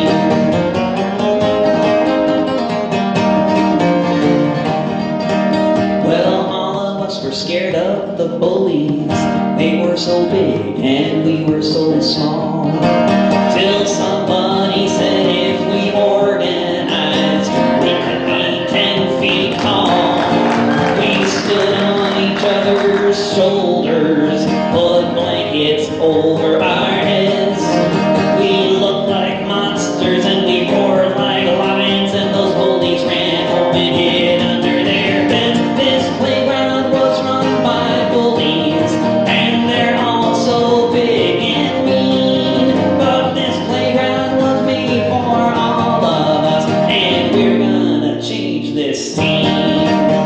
Well, all of us were scared of the bullies. They were so big and we were so small. Till somebody said if we organized, we could be ten feet tall. We stood on each other's shoulders, put blankets over our heads. We looked like monsters and we roared like lions, and those bullies ran home and hid under their beds. This playground was run by bullies, and they're all so big and mean. But this playground was made for all of us, and we're gonna change this scene.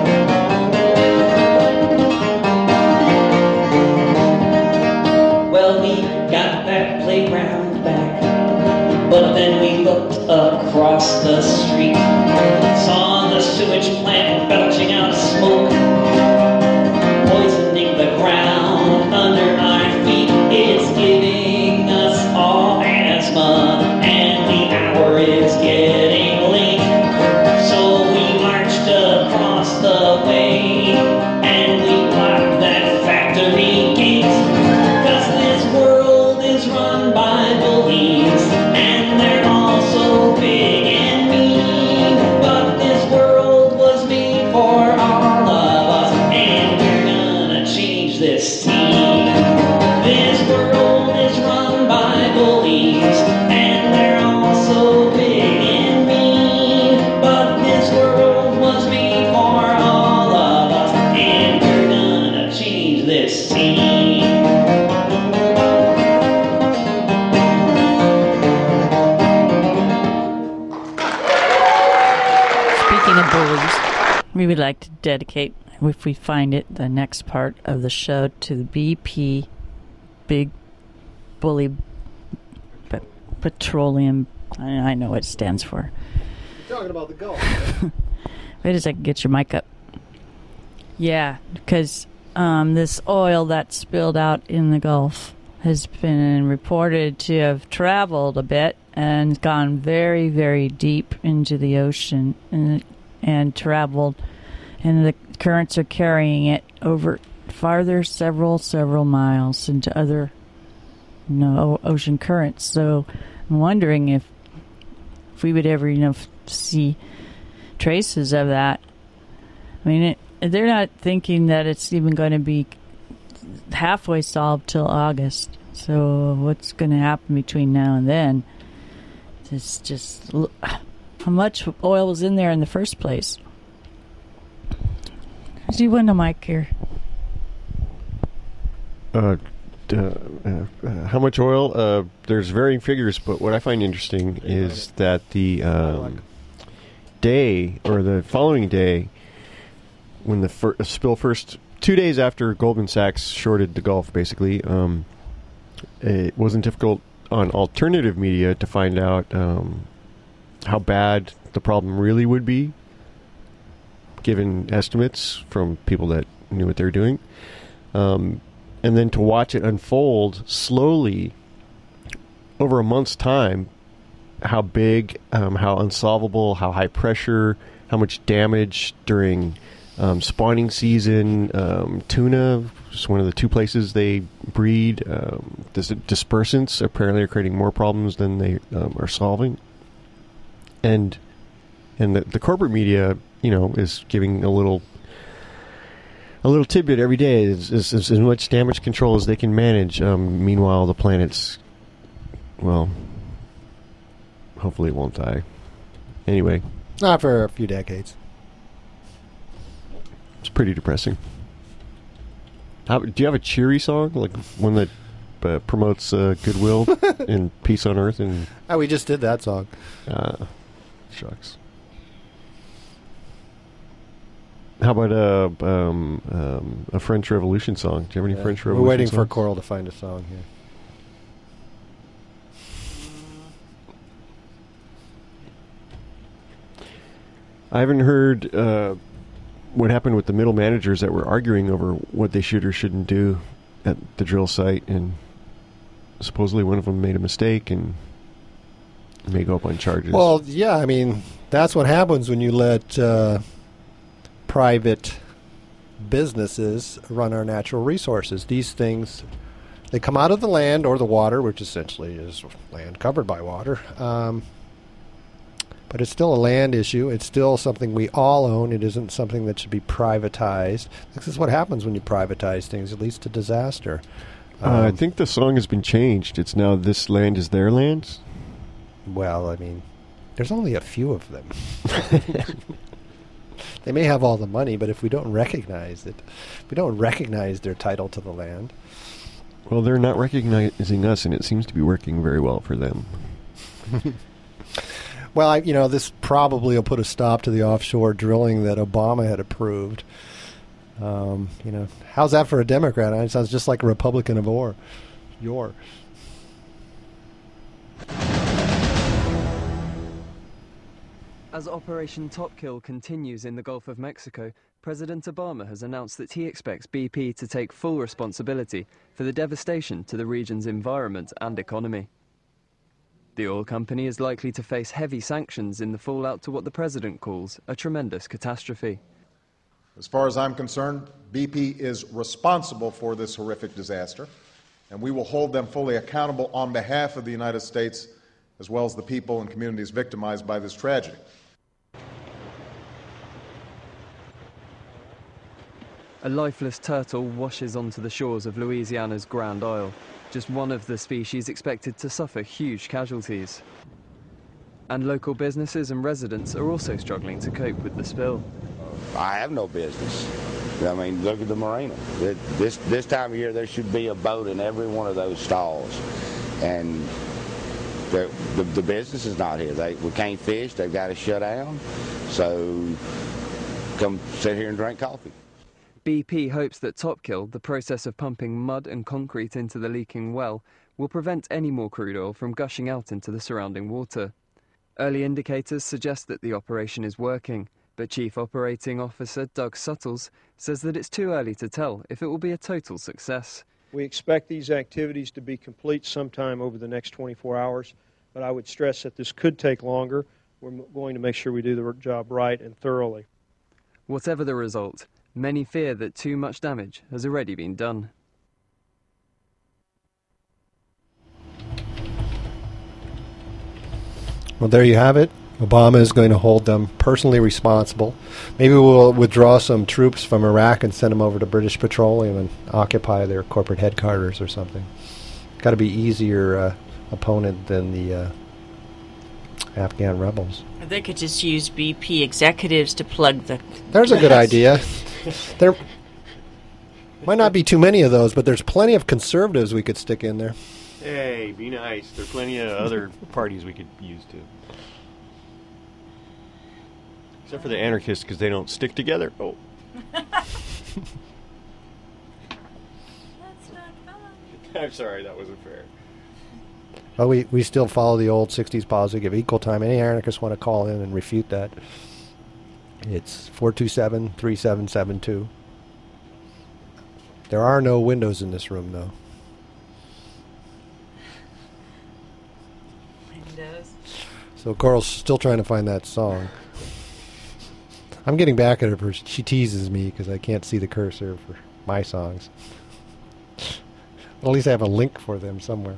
Well, we got that playground back, but then we looked across the street, saw the sewage plant belching out smoke, poisoning the ground under our feet. It's giving us all asthma, and the hour is getting late. So we marched across the way, and we blocked that factory gate. 'Cause this world is run by bullies, and they're all so big and mean. But this world was made for all of us, and we're gonna change this scene. This world is run by bullies, and they're all so big and mean. But this world was made for all of us, and we're gonna change this scene. Speaking of bullies, we would like to dedicate, if we find it, the next part of the show to the B P, Big Bully P- Petroleum. I, I know what it stands for. You're talking about the Gulf. Wait a second, get your mic up. Yeah, because um, this oil that spilled out in the Gulf has been reported to have traveled a bit and gone very, very deep into the ocean and, and traveled, and the currents are carrying it over farther several, several miles into other you know, ocean currents. So I'm wondering if if we would ever, you know, see traces of that. I mean, it, they're not thinking that it's even going to be halfway solved till August. So what's going to happen between now and then? It's just how much oil was in there in the first place. Do you want a mic here? Uh, uh, uh, uh, how much oil? Uh, there's varying figures, but what I find interesting is that the um, day or the following day, when the fir- spill first, two days after Goldman Sachs shorted the Gulf, basically, um, it wasn't difficult on alternative media to find out um, how bad the problem really would be, given estimates from people that knew what they were doing. Um, and then to watch it unfold slowly over a month's time, how big, um, how unsolvable, how high pressure, how much damage during um, spawning season, um, tuna, just one of the two places they breed. Um, dis- dispersants apparently are creating more problems than they um, are solving. And and the, the corporate media, you know, is giving a little a little tidbit every day, is, is, is as much damage control as they can manage. Um, meanwhile, the planet's, well, hopefully it won't die. Anyway. Not for a few decades. It's pretty depressing. How, do you have a cheery song, like one that uh, promotes uh, goodwill and peace on earth? And oh, we just did that song. Uh, shucks. How about a um, um, a French Revolution song? Do you have any Yeah. French We're Revolution? waiting songs? for Coral to find a song here. I haven't heard uh, what happened with the middle managers that were arguing over what they should or shouldn't do at the drill site, and supposedly one of them made a mistake and may go up on charges. Well, yeah, I mean, that's what happens when you let uh, private businesses run our natural resources. These things, they come out of the land or the water, which essentially is land covered by water. Um, but it's still a land issue. It's still something we all own. It isn't something that should be privatized. This is what happens when you privatize things. It leads to disaster. Um, uh, I think the song has been changed. It's now "This Land Is Their Land." Well, I mean, there's only a few of them. They may have all the money, but if we don't recognize it, if we don't recognize their title to the land. Well, they're not recognizing us, and it seems to be working very well for them. Well, I, you know, this probably will put a stop to the offshore drilling that Obama had approved. Um, you know, how's that for a Democrat? It sounds just like a Republican of or. Your. As Operation Top Kill continues in the Gulf of Mexico, President Obama has announced that he expects B P to take full responsibility for the devastation to the region's environment and economy. The oil company is likely to face heavy sanctions in the fallout to what the president calls a tremendous catastrophe. As far as I'm concerned, B P is responsible for this horrific disaster, and we will hold them fully accountable on behalf of the United States, as well as the people and communities victimized by this tragedy. A lifeless turtle washes onto the shores of Louisiana's Grand Isle, just one of the species expected to suffer huge casualties. And local businesses and residents are also struggling to cope with the spill. I have no business. I mean, look at the marina. It, this this time of year, there should be a boat in every one of those stalls, and the the, the business is not here. They we can't fish. They've got to shut down. So come sit here and drink coffee. B P hopes that Top Kill, the process of pumping mud and concrete into the leaking well, will prevent any more crude oil from gushing out into the surrounding water. Early indicators suggest that the operation is working, but Chief Operating Officer Doug Suttles says that it's too early to tell if it will be a total success. We expect these activities to be complete sometime over the next twenty-four hours, but I would stress that this could take longer. We're going to make sure we do the job right and thoroughly. Whatever the result, many fear that too much damage has already been done. Well, there you have it. Obama is going to hold them personally responsible. Maybe we'll withdraw some troops from Iraq and send them over to British Petroleum and occupy their corporate headquarters or something. Got to be easier uh, opponent than the uh, Afghan rebels. They could just use B P executives to plug the... There's a good idea. There might not be too many of those, but there's plenty of conservatives we could stick in there. Hey, be nice. There are plenty of other parties we could use too. Except for the anarchists, because they don't stick together. Oh. That's not fun. I'm sorry, that wasn't fair. Well, we, we still follow the old sixties policy, give equal time. Any anarchists want to call in and refute that, it's four two seven, three seven seven two. There are no windows in this room, though. Windows. So Coral's still trying to find that song. I'm getting back at her. For, she teases me because I can't see the cursor for my songs. At least I have a link for them somewhere.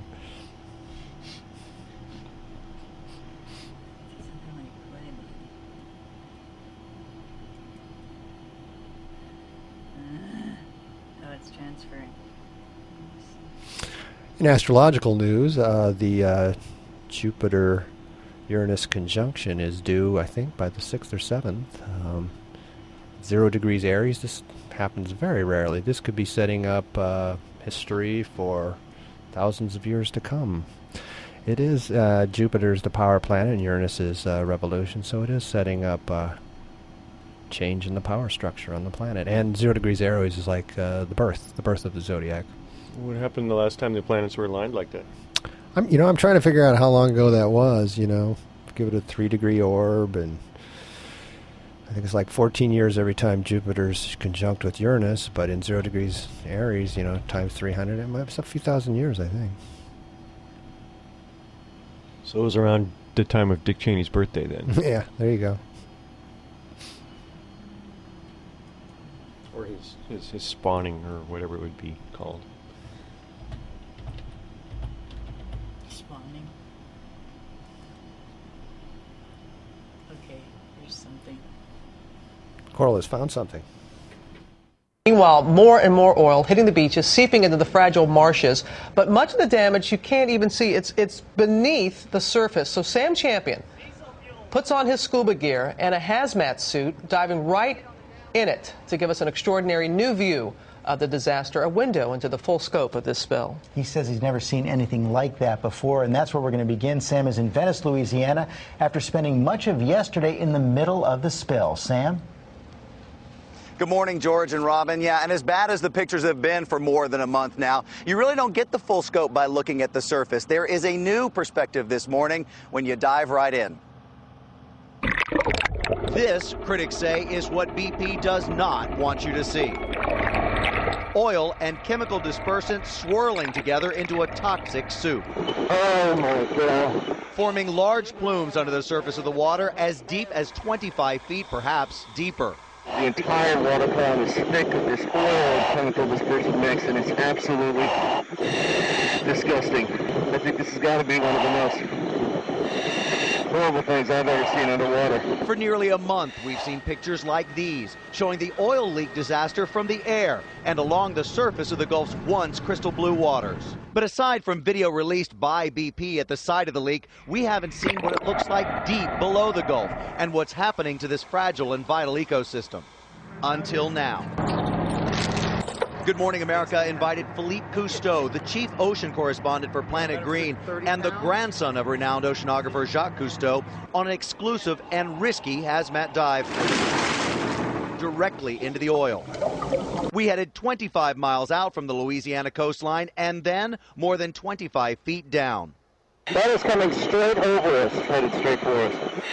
Oh, it's transferring. In astrological news, uh, the uh, Jupiter-Uranus conjunction is due, I think, by the sixth or seventh. Um, zero degrees Aries. This happens very rarely. This could be setting up uh, history for thousands of years to come. It is uh, Jupiter's the power planet and Uranus is uh, revolution, so it is setting up uh, change in the power structure on the planet. And zero degrees Aries is like uh, the birth, the birth of the zodiac. What happened the last time the planets were aligned like that? I'm, you know, I'm trying to figure out how long ago that was. You know, give it a three-degree orb, and I think it's like fourteen years every time Jupiter's conjunct with Uranus. But in zero degrees Aries, you know, times three hundred, it might be a few thousand years, I think. So it was around the time of Dick Cheney's birthday, then. Yeah, there you go. Or his, his his spawning, or whatever it would be called. Spawning. Okay, here's something. Coral has found something. Meanwhile, more and more oil hitting the beaches, seeping into the fragile marshes. But much of the damage you can't even see. It's, it's beneath the surface. So Sam Champion puts on his scuba gear and a hazmat suit, diving right in it to give us an extraordinary new view of the disaster, a window into the full scope of this spill. He says he's never seen anything like that before, and that's where we're going to begin. Sam is in Venice, Louisiana, after spending much of yesterday in the middle of the spill. Sam? Good morning, George and Robin. Yeah, and as bad as the pictures have been for more than a month now, you really don't get the full scope by looking at the surface. There is a new perspective this morning when you dive right in. This, critics say, is what B P does not want you to see. Oil and chemical dispersant swirling together into a toxic soup. Oh, my God. Forming large plumes under the surface of the water as deep as twenty-five feet, perhaps deeper. The entire water column is thick with this oil and chemical dispersant mix, and it's absolutely disgusting. I think this has got to be one of the most horrible things I've ever seen underwater. For nearly a month, we've seen pictures like these, showing the oil leak disaster from the air and along the surface of the Gulf's once crystal blue waters. But aside from video released by B P at the site of the leak, we haven't seen what it looks like deep below the Gulf and what's happening to this fragile and vital ecosystem. Until now. Good Morning America invited Philippe Cousteau, the chief ocean correspondent for Planet Green and the grandson of renowned oceanographer Jacques Cousteau, on an exclusive and risky hazmat dive directly into the oil. We headed twenty-five miles out from the Louisiana coastline and then more than twenty-five feet down. That is coming straight over us, headed straight for us.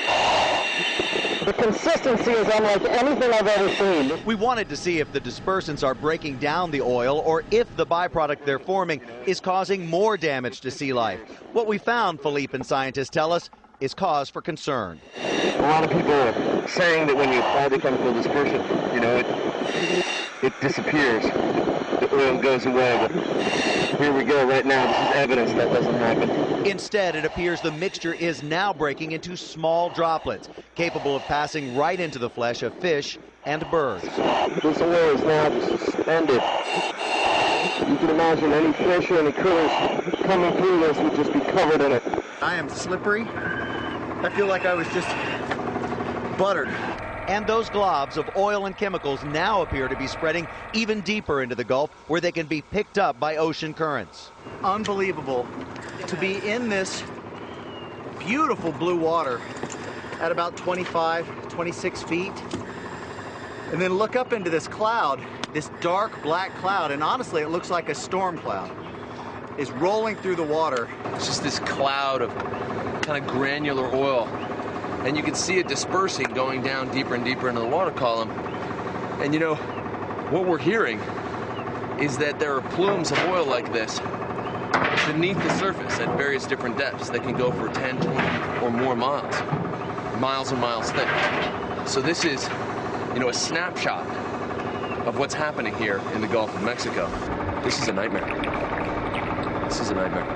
The consistency is unlike anything I've ever seen. We wanted to see if the dispersants are breaking down the oil or if the byproduct they're forming is causing more damage to sea life. What we found, Philippe and scientists tell us, is cause for concern. A lot of people are saying that when you apply the chemical dispersant, you know, it, it disappears. The oil goes away, but here we go right now. This is evidence that doesn't happen. Instead, it appears the mixture is now breaking into small droplets, capable of passing right into the flesh of fish and birds. This oil is now suspended. You can imagine any fish or any critters coming through this would just be covered in it. I am slippery. I feel like I was just buttered. And those globs of oil and chemicals now appear to be spreading even deeper into the Gulf, where they can be picked up by ocean currents. Unbelievable to be in this beautiful blue water at about twenty-five, twenty-six feet, and then look up into this cloud, this dark black cloud, and honestly, it looks like a storm cloud, is rolling through the water. It's just this cloud of kind of granular oil. And you can see it dispersing, going down deeper and deeper into the water column. And you know, what we're hearing is that there are plumes of oil like this beneath the surface at various different depths that can go for ten, twenty or more miles. Miles and miles thick. So this is you know, a snapshot of what's happening here in the Gulf of Mexico. This is a nightmare. This is a nightmare.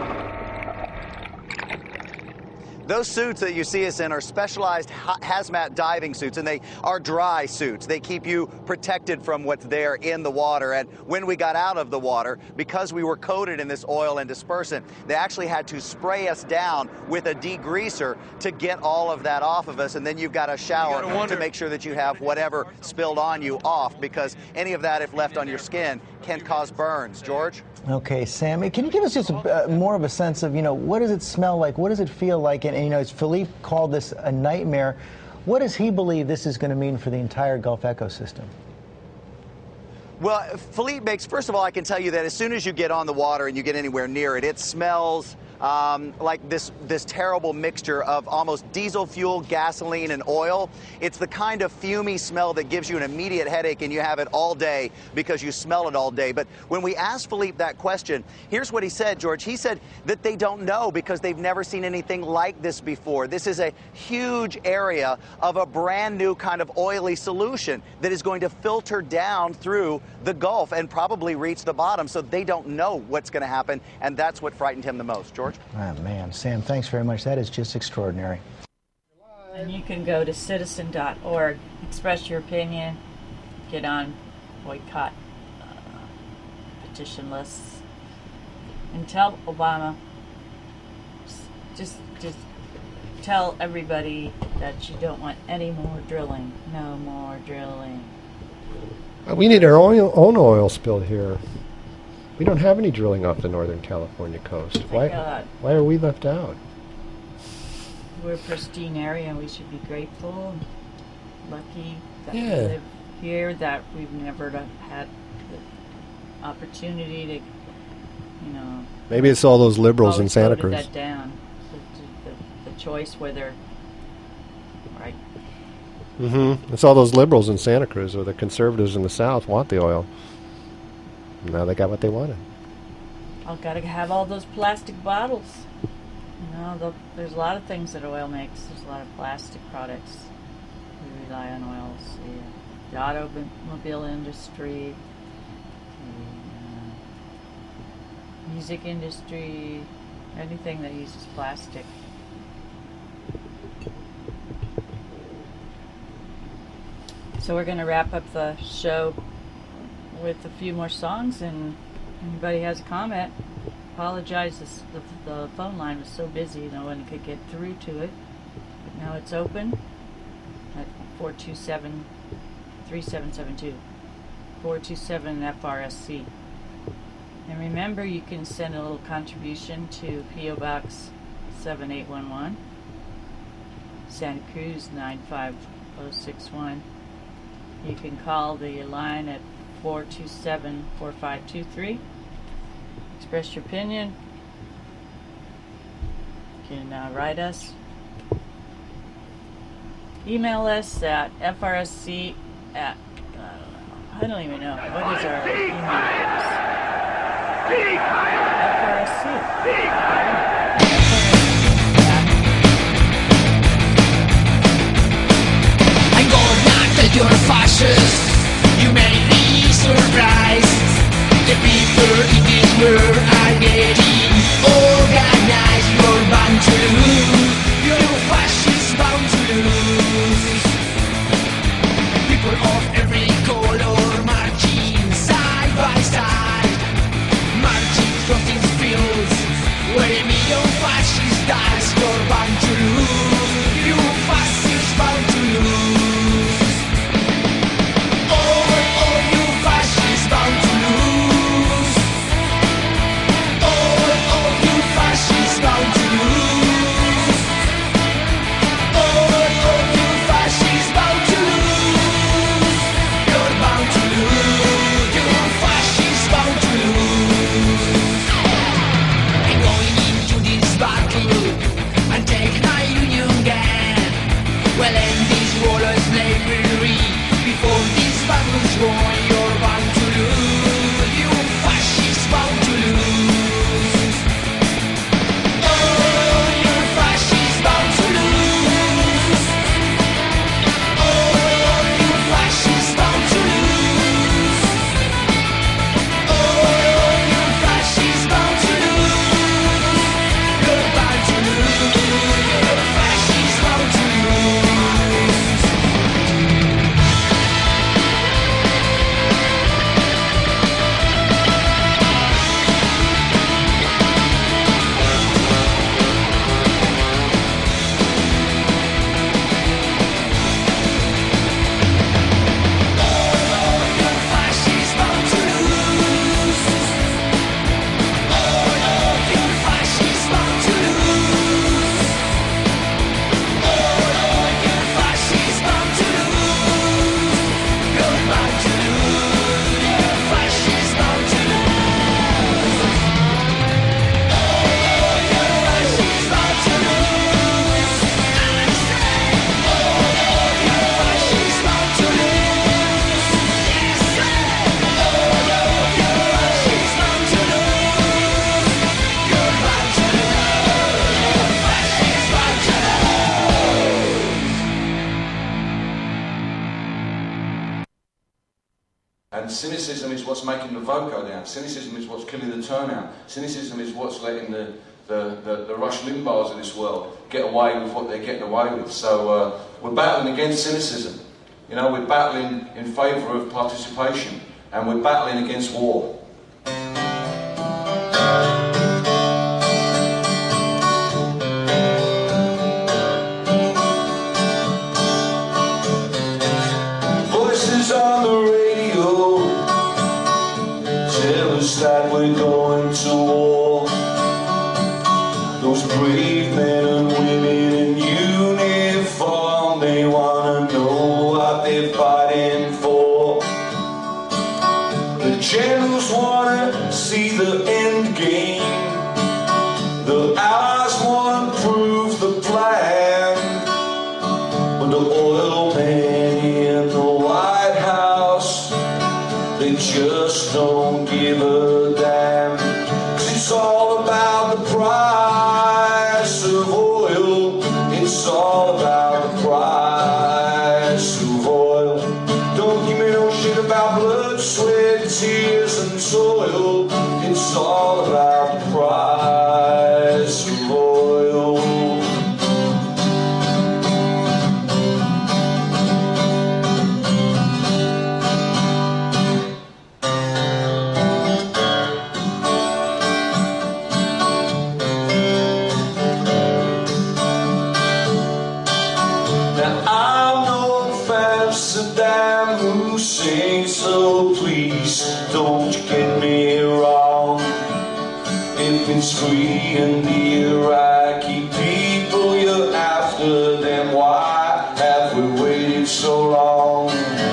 Those suits that you see us in are specialized ha hazmat diving suits, and they are dry suits. They keep you protected from what's there in the water. And when we got out of the water, because we were coated in this oil and dispersant, they actually had to spray us down with a degreaser to get all of that off of us. And then you've got a shower to make sure that you have whatever spilled on you off, because any of that, if left on your skin, can cause burns. George? Okay, Sammy, can you give us just a, uh, more of a sense of, you know, what does it smell like? What does it feel like? And, and you know, as Philippe called this a nightmare, what does he believe this is going to mean for the entire Gulf ecosystem? Well, Philippe makes, first of all, I can tell you that as soon as you get on the water and you get anywhere near it, it smells um, like this, this terrible mixture of almost diesel fuel, gasoline, and oil. It's the kind of fumey smell that gives you an immediate headache, and you have it all day because you smell it all day. But when we asked Philippe that question, here's what he said, George. He said that they don't know because they've never seen anything like this before. This is a huge area of a brand new kind of oily solution that is going to filter down through the Gulf and probably reach the bottom, so they don't know what's going to happen, and that's what frightened him the most. George? Oh, man. Sam, thanks very much. That is just extraordinary. And you can go to citizen dot org, express your opinion, get on boycott uh, petition lists, and tell Obama, just, just tell everybody that you don't want any more drilling. No more drilling. We need our own, own oil spill here. We don't have any drilling off the Northern California coast. Why, God. why are we left out? We're a pristine area, and we should be grateful and lucky that Yeah. we live here, that we've never had the opportunity to, you know... Maybe it's all those liberals in always Santa voted Cruz. that down. The, the, the choice whether... Right. Mm-hmm. It's all those liberals in Santa Cruz, or the conservatives in the South want the oil. Now they got what they wanted. I've got to have all those plastic bottles. You know, the, there's a lot of things that oil makes. There's a lot of plastic products. We rely on oils. The, the automobile industry, the uh, music industry, anything that uses plastic. So we're going to wrap up the show with a few more songs, and anybody has a comment, apologize, this, the, the phone line was so busy no one could get through to it, but now it's open at four two seven, three seven seven two, four two seven F R S C. And remember, you can send a little contribution to P O Box seven eight one one, Santa Cruz nine five oh six one. You can call the line at four two seven, four five two three. Express your opinion. You can uh, write us. Email us at F R S C at, uh, I don't even know. What is our email address? F R S C. I'm gonna knock that you're a fascist. You may be surprised. The people in this world are getting organized. You're bound to lose. You're fascists bound to lose. People of every color marching side by side, marching from these fields where a million And cynicism is what's making the vote go down. Cynicism is what's killing the turnout. Cynicism is what's letting the, the, the, the Rush Limbaughs of this world get away with what they're getting away with. So uh, we're battling against cynicism. You know, we're battling in favour of participation. And we're battling against war. Voices on the radio tell us that we're going to war. Those brave men and women in uniform, they want to know what they're fighting for. The generals want to see the end game. The allies want to prove the plan. But the oil man in the White House, they just don't give a damn. 'Cause it's all about the price of oil. It's all about the price of oil. Don't give me no shit about blood, sweat, tears and soil. It's all about the price of oil. Now I'm no fan of Saddam Hussein, so please don't get me wrong. If it's free and the Iraqi people you're after, then why have we waited so long?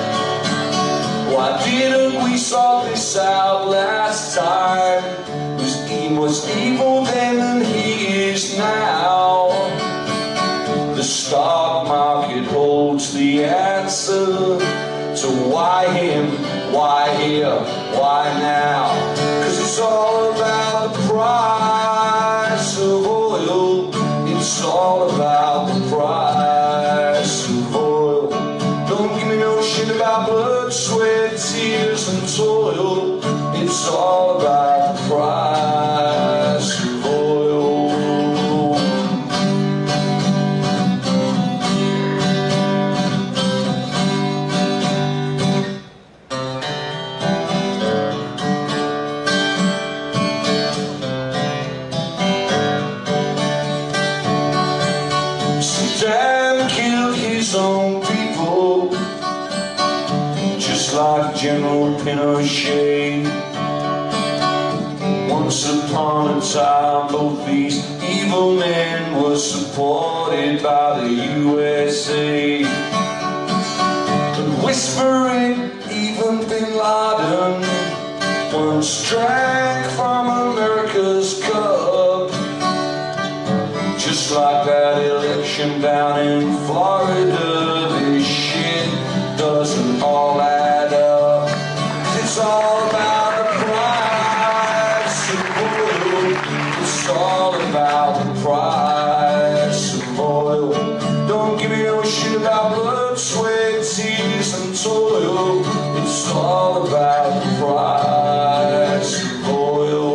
Why didn't we sort this out last time? Was he was evil then and he is now. The stock market holds the answer to why him, why here, why now. 'Cause it's all about the price of oil. It's all about the price of oil. Don't give me no shit about blood, sweat, tears and toil. It's all about the price of oil. Saddam killed his own people, just like General Pinochet. Once upon a time, both these evil men were supported by the U S A. But whispering, even Bin Laden once drank from America's cup. Just like that election down in Florida, this shit doesn't all add up. It's all about the price of oil. It's all about the price of oil. Don't give me no shit about blood, sweat, tears and toil. It's all about the price of oil.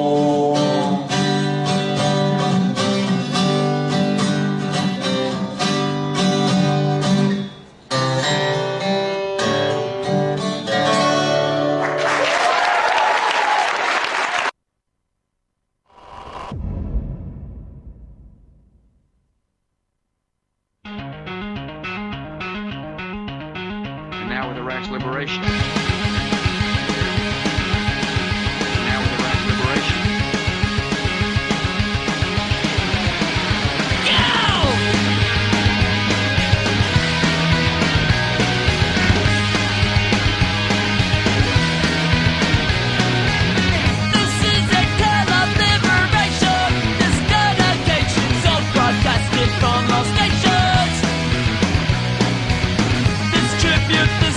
And now with Iraq's liberation. And now with Iraq's liberation. This is a tale of liberation. This dedication's all broadcasted from all stations. This tribute.